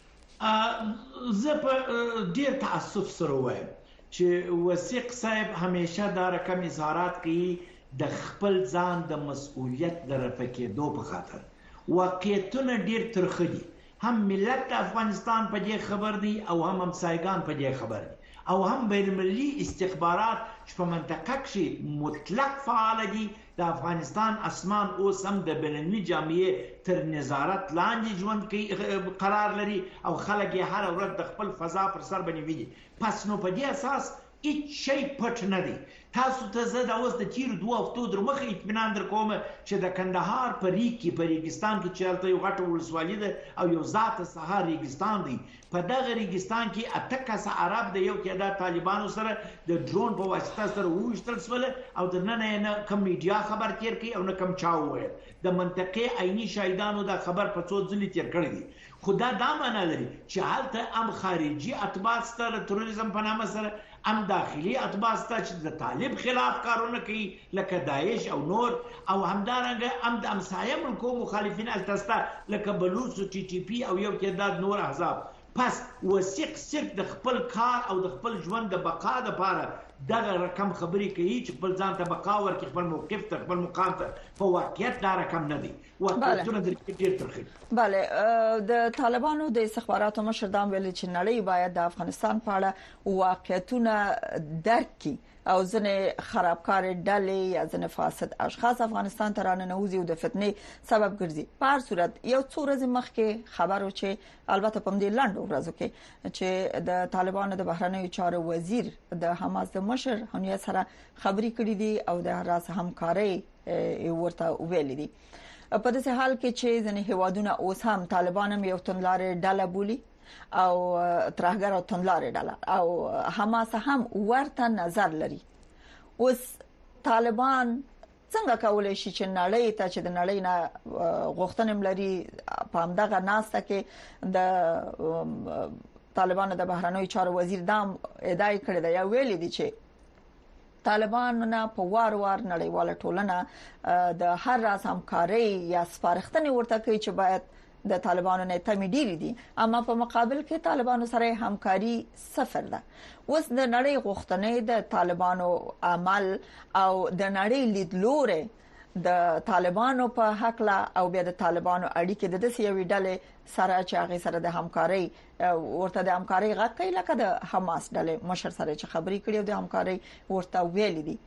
زه په ډیر تاسف سره وایم چې وثیق صاحب همیشه دا رقم اظهارات کوي د خپل ځان د مسؤلیت د رفقېدو په خاطر. واقعیتونه ډیر ترخه دي، هم ملت افغانستان په دې خبر دي او هم همسایگان په دې خبر دي او هم بین‌المللي استخبارات چې په منطقه کې مطلق فعال دي. د افغانستان اسمان اوس هم د بین‌المللي جامعه تر نظارت لاندې ژوند کوي قرار لري او خلک یې هر ورځ د خپل فضا پر سر باندې ویني. پس نو په دې اساس هیڅ شی پټ نه دی. تاسو ته زه دا اوس د تیرو 2 هفتو در مخه اطمینان درکوم چې د کندهار په ریګ کې په ریګستان کې چې هلته یو غټه ولسوالي ده او یو ذات سهار ریګستان دی، په دغه ریګستان کې 8 کسه عرب د یو تعداد طالبانو سره د ډرون په واسطه سره وویشتل شول او د نن نه کم میډیا خبر تیر کوي او نه کم چا وویل. د منطقې عیني شاهدانو دا خبر په څو ځلې تیر کړی دی. خدا دا معنا لري چې هلته هم خارجي اتباع سره تروریزم په نامه سره، هم داخلي اتباع سره چې د طالب خلاف کارونه کوي لکه داعش او نور، او همدارنګه هم د همسایه ملکو مخالفین التستا لکه بلوچ او ټي ټي پی او یو تعداد نور احزاب. پس وثیق صرف د خپل کار او د خپل ژوند د بقا لپاره دغه رقم خبرې کوي چې بل ځان ته بقاور کې خپل موقف ته خپل مقام ته په واقعیت دا رقم نه دی واقعیتونه د ډیر ترخی. بله د طالبانو د استخباراتو مشر دام ویل چې نړۍ باید د افغانستان په اړه واقعیتونه درک کړي او ځنې خرابکار ډلې یا ځنې فاسد اشخاص افغانستان ته راننوځي او د فتنې سبب ګرځي. په هر صورت یو څو ورځې مخکې خبرو چې البته په دې لاندو ورځو کې چې د طالبانو د بهرنیو چارو وزیر د حماس د مشر هنیه سره خبرې کړې دي او د راس همکاري ورته ویل دي. په داسې حال کې چې ځنې هوادونه اوس هم طالبان هم یو توندلارې ډله بولي او ترهګر او توندلارې ډله او حماس هم ورته نظر لري. اوس طالبان څنګه کولای شي چې نړۍ ته چې د نړۍ نه غوښتنې لري په همدغه ناسته کې د طالبانو د بهرنیو چارو وزیر دام ادعای کړی دی یا ویلي دی چې طالبان نه په وار نړیواله ټولنه د هر راز همکاري یا سپارښتنې ورته کوي چې باید د طالبانو نه تمې ډېری دي اما په مقابل کې طالبانو سره همکاري صفر ده. اوس د نړۍ غوښتنې د طالبانو عمل او د نړۍ لیدلوري د طالبانو په حق لا او بیا د طالبانو اړیکې د دسې یوې ډلې سره چې هغه سره د همکاري ورته د همکاري غږ کوي لکه د حماس ډلې مشر سره چې خبرې کړي او د همکاري ورته ویلي دي.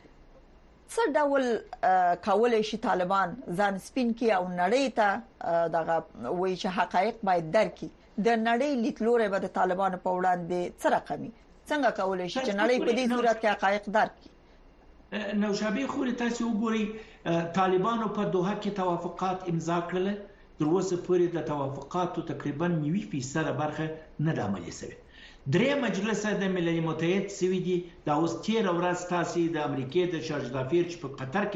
څه ډول کولای شي طالبان ځان سپین کړي او نړۍ ته دغه وایي چې حقایق باید درک کړي د نړۍ لیدلوري به د طالبانو په وړاندې څه رقمي څنګه کولای شي چې نړۍ په دې صورت کې حقایق درک کړي؟ نوشابه خوري تاسو وګورئ طالبانو په دوحه کې توافقات امضا کړل تر اوسه پورې د توافقاتو تقریبا 90% برخه نه د عملي شوه. درې مجلس د ملل متحد سوي دي دا اوس 13 ورځ تاسو د امریکای د شارج دافیر چې په قطر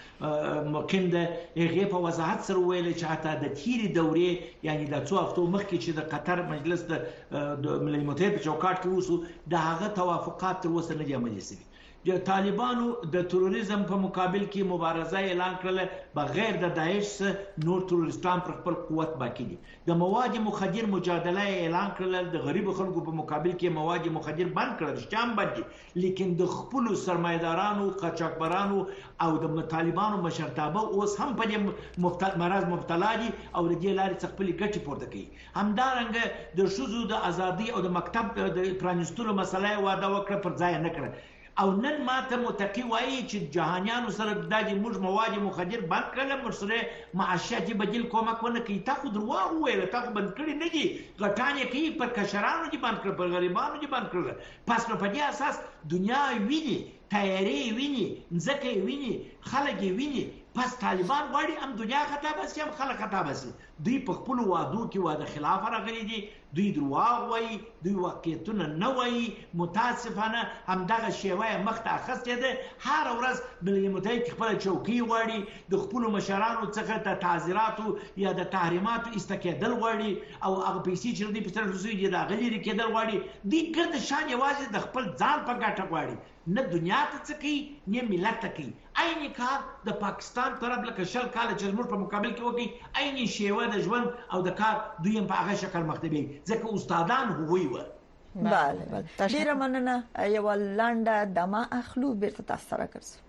کې مقیم ده هغه په وضاحت سره ویل چې حتی د تیری دورې یعنی د څو هفتو مخکې چې د قطر مجلس د ملل متحد په چوکاټ کې وسو د هغه توافقات تر اوسه نه دي عملي شوي. د طالبانو د تروریزم په مقابل کې مبارزه اعلان کړل بغیر د داعش نور تروریستان پر خپل قوت باقی دي. د مواد مخدر مجادله اعلان کړل د غریب خلکو په مقابل کې مواد مخدر بند کړل شام باندې لیکن د خپل سرمایدارانو قاچاقبرانو او د طالبانو مشرتابه اوس هم په دې مرض مبتلا دي او د دې لارې خپل ګټې پورته کوي. همدارنګه د شذو د ازادي او د مکتب د پرانستلو مسله واده وکړه پر ځای نه کړ او نن ماته متقی وایي چې جهانیانو سره د موږ مواد مخدر بند کړل مرسره معاشاتي بدیل کومک ونه کوي. تاسو دروغ ویل تاسو بند کړی نه دي غټانې کوي پر کشرانو دي بند کړل پر غریبانو دي بند کړل. پس په دې اساس دنیا ویني تیاری ویني ځکه ویني خلک ویني پس طالبان غواړي هم دنیا خطا بس هم خلک خطا بس دوی په خپل وادو کې واده خلاف راغلي دي دوی دروغ وایي دوی واقعیتونه نه وایي متاسفانه همدغه شیوه مخته اخیستې ده. هر ورځ ملل متحد خپل چوکۍ غواړي د خپل مشرانو څخه د تعزیراتو یا د تحریماتو استکیدل غواړي او هغه پیسې چې دوی په سر رسوي دي د غلي کېدل غواړي. دوی ګرد شان یوازې د خپل ځان په ګټه غواړي نه دنیا ته څه کوي نه ملت ته کوي. عین کار د پاکستان طرف لکه شل کال چې زموږ په مقابل کې وکړي عین شیوه د ژوند او د کار دوی هم په هغه شکل مختبي ځکه استادان هووي و. بله ډیره مننه یو لنډه دمه اخلو بیرته تاسو سره ګرځو.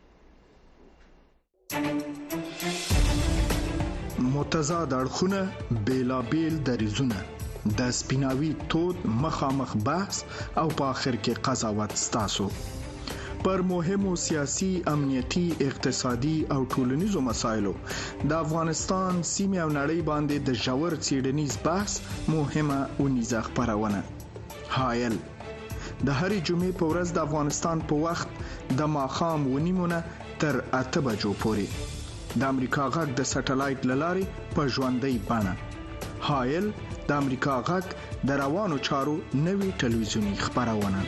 متضاد اړخونه بیلابیل دریزونه د سپیناوي تود مخامخ بحث او په اخر کې قضاوت ستاسو پر مهمو سیاسي امنیتي اقتصادي او ټولنیزو مسایلو د افغانستان سیمه او نړۍ باندې د ژور څېړنیز بحث مهمه ونیزه خبرونه حایل د هرې جمعې په ورځ د افغانستان په وخت د ماښام ونیمونه تر 8 بجو پورې د امریکا غږ د سټلایټ لارې په ژوندۍ بڼه حایل د امریکا غږ د روانو چارو نوي ټلویزیونی خبرونه.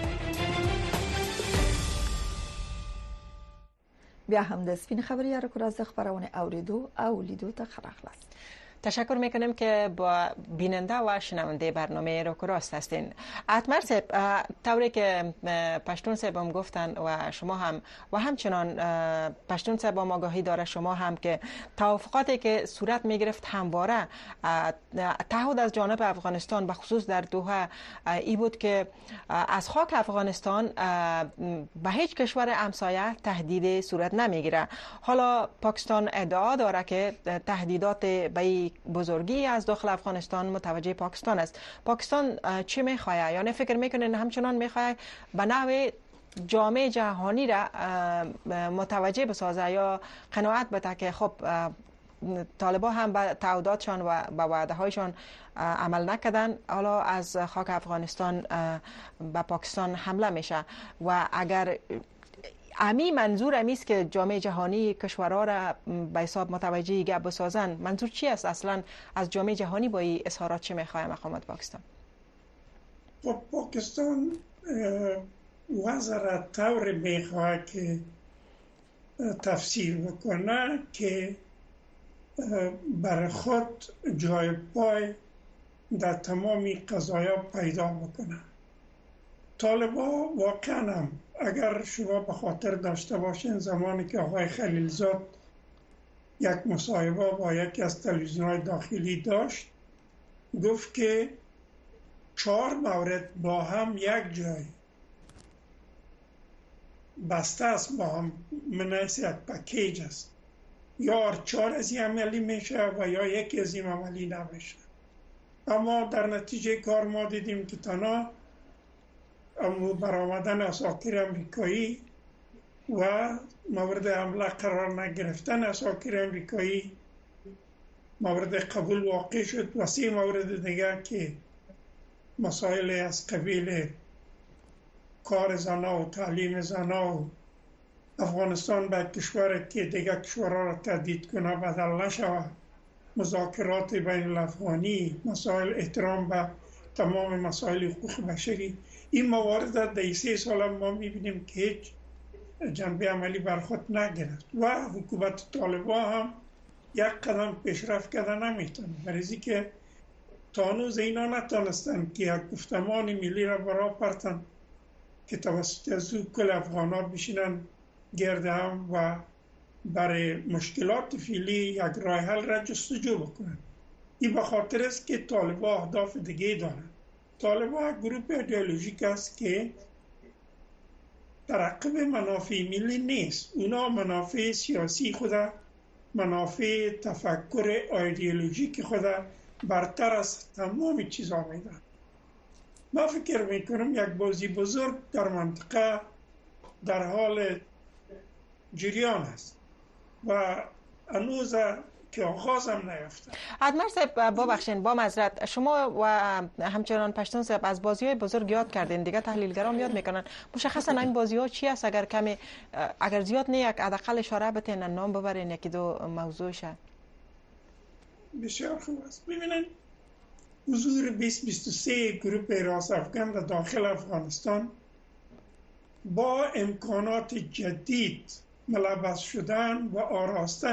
بیا هم د سپین خبري را کوزه خبرونه اوریدو او لیدو ته خبر خلاص. تشکر میکنیم که با بیننده و شنونده برنامه رو راست هستین. اتمر صاحب، طوری که پشتون صاحب هم گفتن و شما هم و همچنان پشتون صاحب هم آگاهی داره، شما هم که توافقاتی که صورت میگرفت همواره تعهد از جانب افغانستان به خصوص در دوحه ای بود که از خاک افغانستان به هیچ کشور همسایه تهدید صورت نمیگیره. حالا پاکستان ادعا داره که تهدیدات به بزرگی از داخل افغانستان متوجه پاکستان است. پاکستان چی میخواه؟ یعنی فکر میکنه همچنان میخواه به نوع جامعه جهانی را متوجه بسازه یا قناعت بده که خب طالبان هم به تعهداتشان و به وعده هایشان عمل نکردن، حالا از خاک افغانستان به پاکستان حمله میشه؟ و اگر امی منظور امیست که جامعه جهانی کشورها را به حساب متوجه گپ بسازن، منظور چی است اصلا از جامعه جهانی با این اظهارات چی میخواه مقامات پاکستان؟ خب پاکستان وزارت طور میخواه که تفسیر بکنه که بر خود جای پای در تمامی قضایا پیدا بکنه. طالبان واقعا هم اگر شما به خاطر داشته باشین زمانی که آقای خلیلزاد یک مصاحبه با یکی از تلویزیون‌های داخلی داشت، گفت که 4 مورد با هم یک جای بسته است، با هم منعکس یک پکیج است، یا 4 از این عملی میشه و یا یکی از این عملی نمیشه. اما در نتیجه کار ما دیدیم که تنها برآمدن اساکیر امریکایی و مورد حمله قرار نگرفتن اساکیر امریکایی مورد قبول واقع شد و 3 مورد دیگر که مسائل از قبیل کار زنا و تعلیم زنا و افغانستان به کشور که دیگر کشورها را تهدید کنه بدل نشود، مذاکرات بین الافغانی، مسائل احترام به تمام مسائل حقوق بشری، این موارد در 3 سال ما میبینیم که هیچ جنبه عملی بر خود نگرفت و حکومت طالبان هم یک قدم پیشرفت کرده نمیتونه، برای که تا هنوز اینا نتونستن که یک گفتمان ملی را برا پرتن که توسط از کل افغان ها بشینن گرد هم و برای مشکلات فعلی یک راه حل را جستجو بکنن. این به خاطر است که طالبان اهداف دیگه دارن. طالبان گروه ایدئولوژیک است که در عقب منافع ملی نیست. اونا منافع سیاسی خدا، منافع تفکر ایدئولوژیک خدا برتر از تمام چیزا میدن. من فکر میکنم یک بازی بزرگ در منطقه در حال جریان است و هنوز که آغاز هم نیفته. اتمر صاحب ببخشید با معذرت، شما و همچنان پشتون صاحب از بازی‌های بزرگ یاد کردین، دیگه تحلیلگران یاد میکنن. مشخصا این بازی‌ها چی است؟ اگر کمی اگر زیاد نه یک حداقل اشاره بتین نام ببرین یکی دو موضوعشه. بسیار خوب است. ببینید حضور 2023 گروه راست افغان در داخل افغانستان با امکانات جدید ملبس شدن و آراستن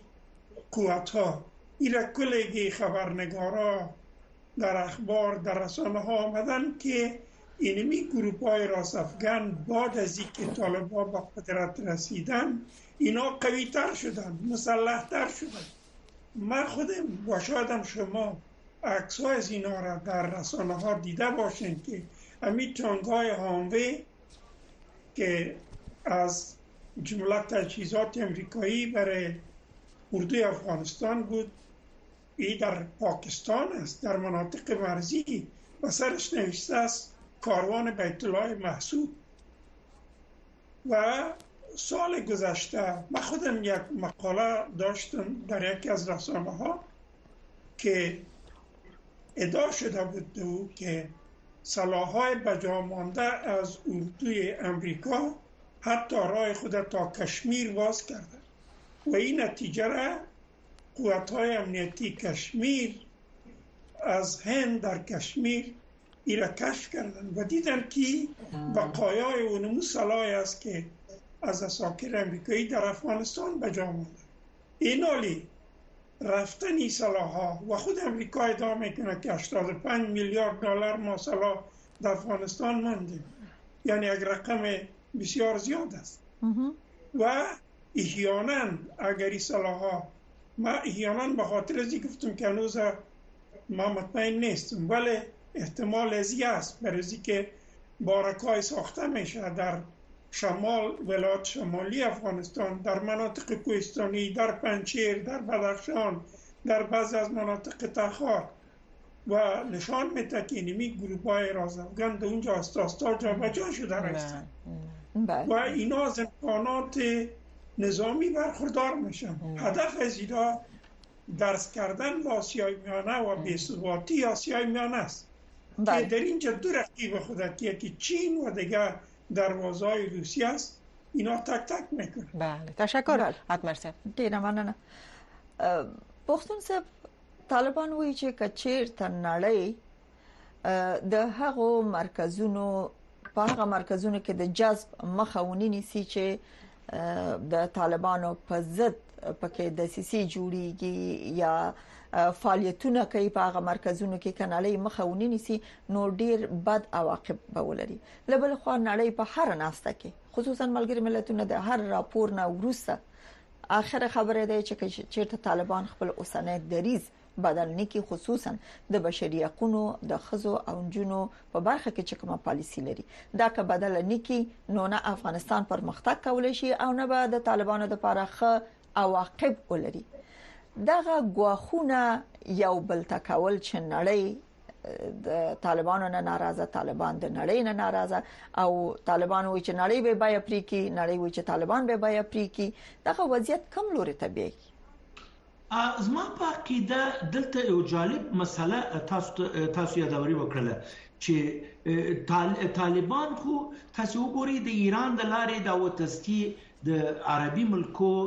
قوت‌ها، ایرا کلگی خبرنگارا در اخبار در رسانه ها آمدن که اینمی گروپ‌های راست افغان بعد از اینکه طالبان به قدرت رسیدن اینا قوی‌تر شدن، مسلح‌تر شدن. من خودم و شایدم شما عکس‌های از اینا را در رسانه ها دیده باشین که همین تانگ‌های هاموی که از جمله تجهیزات امریکایی برای اردوی افغانستان بود، این در پاکستان است، در مناطق مرزی و سرش نوشته است کاروان بیت الله محسود. و سال گذشته من خودم یک مقاله داشتم در یکی از رسانه ها که ادعا شده بود که سلاح‌های بجا مانده از اردوی امریکا حتی راه خود تا کشمیر باز کرده و این نتیجه را قوت‌های امنیتی کشمیر از هند در کشمیر ایرا کشف کردن و دیدن که بقایای اونمو سلاحی است که از اساکیر امریکایی در افغانستان بجا مانده. این حالی رفتن سلاح‌ها و خود امریکا ادعا میکنه که 85 میلیارد دلار ما سلاح در افغانستان ماندیم، یعنی یک رقم بسیار زیاد است. و احیانا اگر این سلاح‌ها، ما احیانا به خاطر از گفتم که هنوز ما مطمئن نیستم، ولی احتمال ازی است برای که بارکای ساخته میشه در شمال ولایت شمالی افغانستان، در مناطق کوهستانی، در پنجشیر، در بدخشان، در بعضی از مناطق تخار و نشان میده که اینمی گروه‌های رازافگن در اونجا استا جا بجا شده هستند و اینا از امکانات نظامی برخوردار میشن. هدف از اینا درس کردن با آسیای میانه و بی‌ثباتی آسیای میانه است که در اینجا دو رقیب خود که یکی چین و دیگه دروازه‌های روسیه است، اینا تک تک میکنه. بله تشکر اتمر صاحب. ډیره مننه. پښتون صاحب، طالبان وایي چې کچیر ته نړۍ د هغو مرکزونو په هغه مرکزونو کې د جذب مخاوني نيسي چې د طالبانو په ضد پکې د سیسي جوړیږي یا فعالیتونه کوي په هغه مرکزونو کې کنالي مخاوني نيسي، نو ډیر بد عواقب به ولري. لبل خو نړۍ په هر ناسته کې خصوصا ملګری ملتونه د هر راپور نه ورسته اخر خبره ده چې چیرته طالبان خپل اوسنۍ دریز بدل نکي، خصوصا د بشري حقوقو د خزو او جنو په برخه کې چې کومه پالیسی لري، دا که بدل نکي نو نه افغانستان پرمختګ کولای شي او نه به د طالبانو د پاره عواقب ولري. دغه غواخونه یو بل تکول چې نړۍ د طالبانو نه ناراضه، طالبان د نړۍ نه ناراضه او طالبان وایي چې نړۍ به بیا پریکي، نړۍ وایي چې طالبان به بیا پریکي. دغه وضعیت کم لوري ته بیاي. زما په عقیده دلته یو جالب مسله تاسو یادوري وکړه چې طالبان خو تاسو وګورئ د ایران د لارې د وتستی د عربي ملکو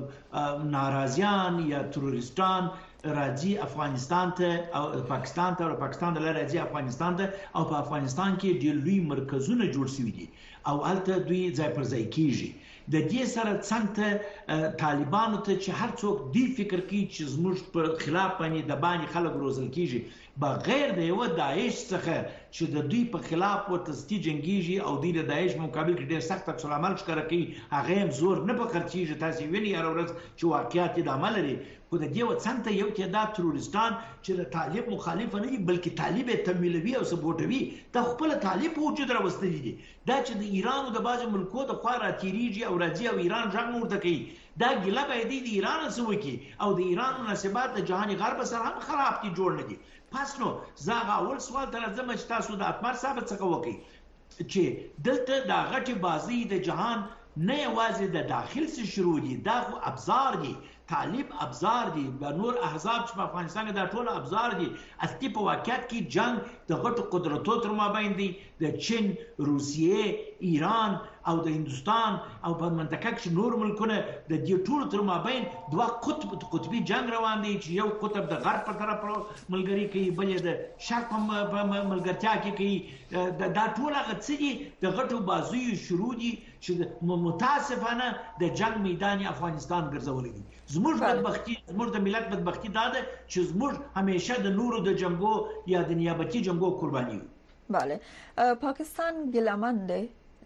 ناراضیان یا تروریستان راځي افغانستان ته او پاکستان ته، او پاکستان د لارې راځي افغانستان ته، او په افغانستان کې ډېر لوی مرکزونه جوړ شوي دي او هلته دوی ځای پر ځای کیږي. د دې سره څنګه طالبانو ته چې هر څوک دی فکر کوي چې زموږ په خلاف باندې د باندې خلک روزل کیږي بغیر د یو داعش څخه چې د دوی په خلاف ورتستی جنگیږي او د داعش مقابل کې ډېر سخت عکس العمل ښکاره کوي، هغه هم زور نه په خرچیږي. تاسو وینئ هر ورځ چې واقعیت د عمل لري، خو د دې وڅنته یو تعداد تروریستان چې د طالب مخالف نه دي بلکې طالب تمویلوي او سپورټوي، دا خپل طالب په وجود راوستلي دي. دا چې د ایران او د بعض ملکو د خوا راتیریږي او راځي او ایران ځان ورته کوي، دا ګیله به د ایران سره وکړي او د ایران مناسبات د جهاني غرب سره هم خراب دي، جوړ نه دي. پس نو زه اول سوال ته راځم چې تاسو د اتمر صاحب څخه وکړئ چې دلته د غټي بازي د جهان نه یوازې د داخل څخه شروع دي، دا خو ابزار دي، طالب ابزار دي، و نور احزاب چې په افغانستان کې د ټول ابزار دي. اصلي په واقعیت کې جنگ د غټو قدرتونو تر مابین دی، د چین، روسیې، ایران او د هندوستان او په منطقه کې نور ملکونه د دې ټولو تر مابین دوه قطبي جنگ روان دي چې یو قطب د غرب په طرف ملګری کوي، بل د شرق په ملګرتیا کې کوي. دا ټول هغه څه دي د غټو بازیو شروع دي چې متاسفانه د جنگ میدان افغانستان ګرځولې دي. زموږ بدبختی، زموږ د ملت بدبختی دا ده چې زموږ همیشه د نورو د جنگو یا د نیابتي جنگو قرباني وي. بله، پاکستان ګلمن دی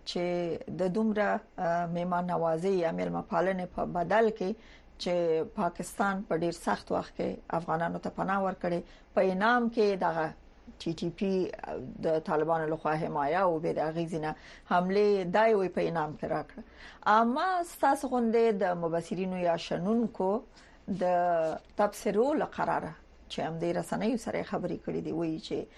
چې د دومره میمان نوازي یا میلمه پالنې په بدل کې چې پاکستان په ډیر سخت وخت کې افغانانو ته پناه ورکړي، په انعام کې دغه ټي ټي پی د طالبانو لخوا حمایه او به د غیزنه حمله دای وي په انعام کې راکړه. اما تاسو غونډه د مبصرینو یا شنونکو د تبصرو لقراره چې هم د رسنیو سره خبرې کړې دي، وایي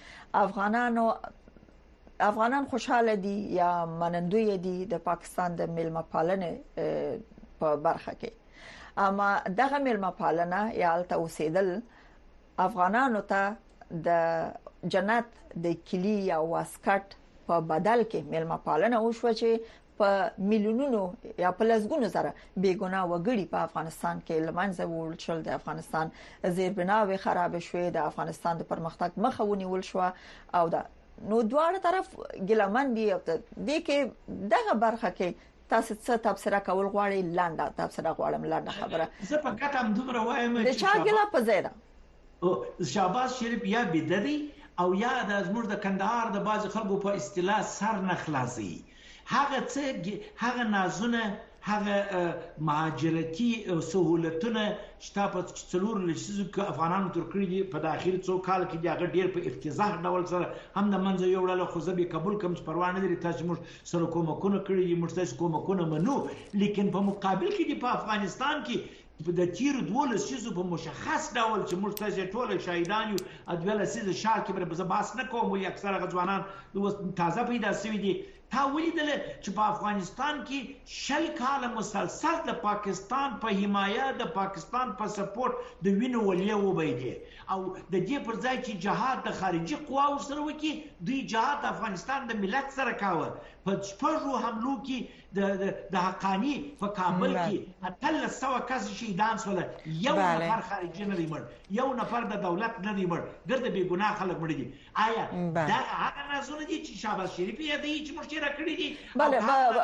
چې افغانان خوشاله دي یا منندوی دي د پاکستان د میلمه پالنې په برخه کې. اما دغه میلمه پالنه یا الته اوسېدل افغانانو ته د جنت د کلی یا واسکټ په بدل کې میلمه پالنه وشو چې په میلیونونو یا په لسګونو سره بیګناه وګړي په افغانستان کې لمنځه وړل شول، د افغانستان زیربناوي خراب شوې، د افغانستان د پرمختګ مخه ونیول شو او دا نو دواړه طرف ګلمن دي. د کې دغه برخه کې تاسو څه تبصره کول غواړئ؟ لاندې تبصره غواړم، لاندې خبره زه فقط هم دومره وایم د چا ګلا په زیاده شهباز شریف یا بدري او یا د زموږ د کندهار د باز خلکو په اصطلاح سر نه خلاصي. هغه نازونه، هغه مهاجرتي سہولتونه شته په څلور لسیزو کې افغانانو تر کړی دي په داخلي څو کال کې هغه ډیر په افتضاح ډول سره هم د منځ یو ډول خو زه به قبول کوم چې پروا نه لري تاسو موږ سره کومکونه کړی دي، موږ تاسو کومکونه منو، لیکن په مقابل کې په افغانستان کې د تیر 12 لسیزو په مشخص ډول چې موږ تاسو ټول شهیدان یو ادویل لسیزه شال کې به بحث نه کوم، وي اکثره غځوانان تازه پیدا شوي دي. تا ولیدل چې په افغانستان کې 10 کال مسلسل د پاکستان په حمایه، د پاکستان په سپورټ د وینو ولې وبېدي او د دې پر ځای چې جهاد د خارجي قواو سره وکي، دوی جهاد د افغانستان د ملت سره کاوه. په شپږو حملو کې د حقانی په کابل کې 1300 کس شهیدان شول، یو نفر خارجي نه دی مړ، یو نفر د دولت نه دی مړ، ګرد بے ګناه خلک مړ دي. آیا دا هغه نازونه دي چې شهباز شریف یې دی چې مشترک کړی دي؟ بله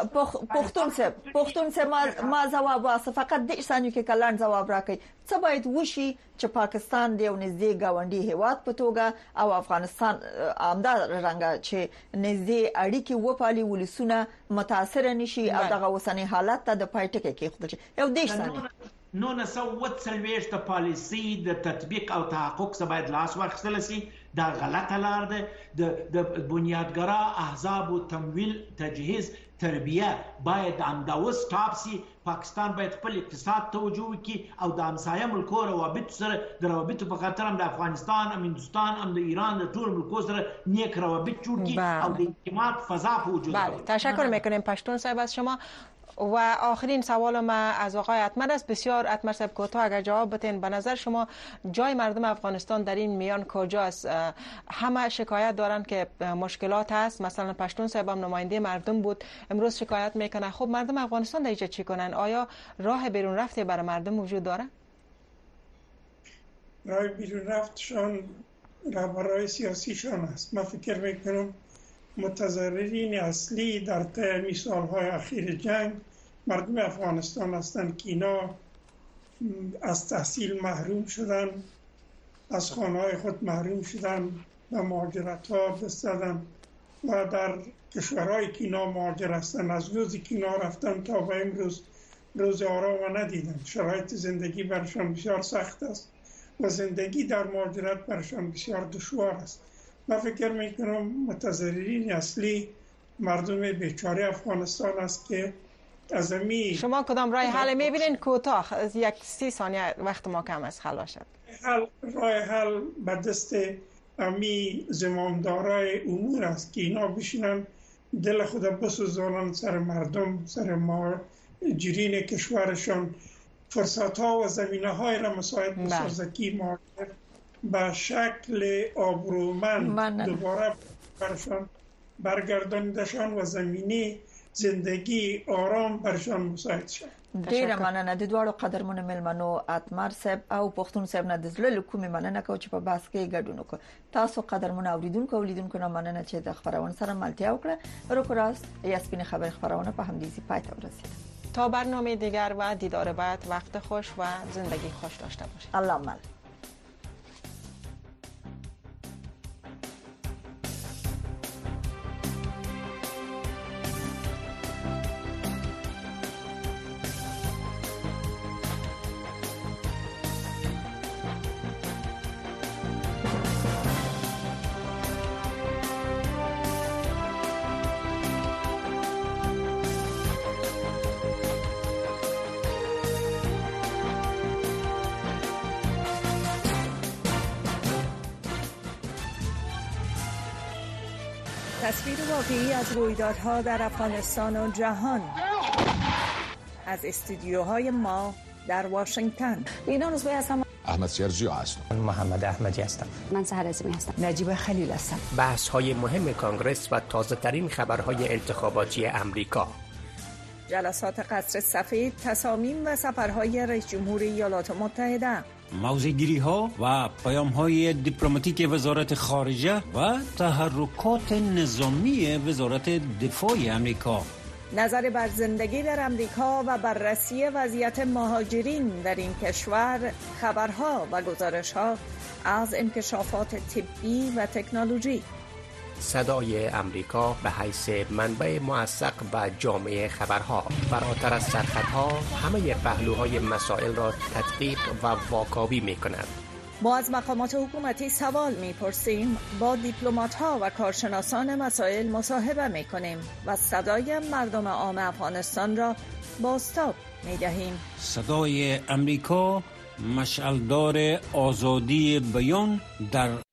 پښتون صاحب ما جواب واسه، فقط د ثانیو کې کلان جواب راکړي. څه باید وشي چې پاکستان د یو نږدې گاونډي هیواد په توګه او افغانستان عمده رنګه چې نږدې اړیکې وپالي، ولسونه متاثر نشي او دغه وسنی حالت ته د پایټکه کې خپل یو دیش ثاني 940 پالیسي د تطبیق او تحقق څخه باید لاس واخیستل شي. دا غلطه لار ده. د بنیادګرا احزاب او تمویل تجهیز تربیه باید همداوس سټاپ سي. پاکستان باید خپل اقتصاد توجه وکړي او د همسایه ملکو روابط سره د روابط په خاطر هم د افغانستان، هم هندوستان، هم د ایران د ټول ملکو سره نیک روابط جوړ کړي او د اعتماد فضا په وجود بله. تشکر میکنیم پشتون صاحب از شما. و آخرین سوال ما از آقای اتمر است. بسیار اتمر صاحب کوتاه اگر جواب بتین، به نظر شما جای مردم افغانستان در این میان کجاست؟ همه شکایت دارن که مشکلات هست، مثلا پشتون صاحب هم نماینده مردم بود، امروز شکایت میکنه. خب مردم افغانستان در اینجا چی کنن؟ آیا راه بیرون رفته برای مردم وجود داره؟ راه بیرون رفتشان رهبرای سیاسیشان است. من فکر میکنم متضررین اصلی در طی سالهای اخیر جنگ مردم افغانستان هستند که اینا از تحصیل محروم شدن، از خانه‌های خود محروم شدن، و مهاجرت‌ها بستدن و در کشورهایی که اینا مهاجر هستند از روزی که اینا رفتن تا به امروز روز آرام ندیدن. شرایط زندگی برشان بسیار سخت است و زندگی در مهاجرت برشان بسیار دشوار است. من فکر میکنم متضررین اصلی مردم بیچاره افغانستان است که از امی شما کدام راه حل میبینین؟ کوتاه، یک 30 ثانیه وقت ما کم است، خلاص شد. راه حل به دست امی زمامدارای امور است که اینا بشینن دل خود بسوزانن سر مردم، سر مهاجرین کشورشان، فرصت ها و زمینه های را مساعد بسازکی مهاجر به شکل آبرومند دوباره برشان برگرداندشان و زمینی زندگی آرام برشان مساعد شد. ډیره مننه د دوړو قدرمنو ملمنو اتمر صاحب او پښتون صاحب نه د زړه کومې مننه کوم چې په باس کې ګډون وکړ. تاسو قدرمنو اوریدونکو او لیدونکو نه مننه چې د خبرونه سره ملتیا وکړه. روکو راست یاسمین خبر خبرونه په همدیزی پای ته ورسید. تا برنامه دیگر و دیدار بعد وقت خوش و زندگی خوش داشته باشید. اللهم تصویر واقعی از رویدادها در افغانستان و جهان از استودیوهای ما در واشنگتن. اینا روزبه هستم. احمد سرجیو هستم. محمد احمدی هستم. من سحر عظیمی هستم. نجیب خلیل هستم. بحث‌های مهم کانگرس و تازه‌ترین خبرهای انتخاباتی امریکا. جلسات قصر سفید، تصامیم و سفرهای رئیس جمهور ایالات متحده. موضع‌گیری‌ها و پیام‌های دیپلماتیک وزارت خارجه و تحرکات نظامی وزارت دفاع آمریکا. نظر بر زندگی در امریکا و بررسی وضعیت مهاجرین در این کشور، خبرها و گزارش‌ها از انکشافات طبی و تکنولوژی. صدای امریکا به حیث منبع موثق و جامع خبرها، فراتر از سرحدها همه پهلوهای مسائل را تدقیق و واکاوی می‌کند. ما از مقامات حکومتی سوال می‌پرسیم، با دیپلمات‌ها و کارشناسان مسائل مصاحبه می‌کنیم و صدای مردم عام افغانستان را بازتاب می‌دهیم. صدای امریکا مشعلدار آزادی بیان در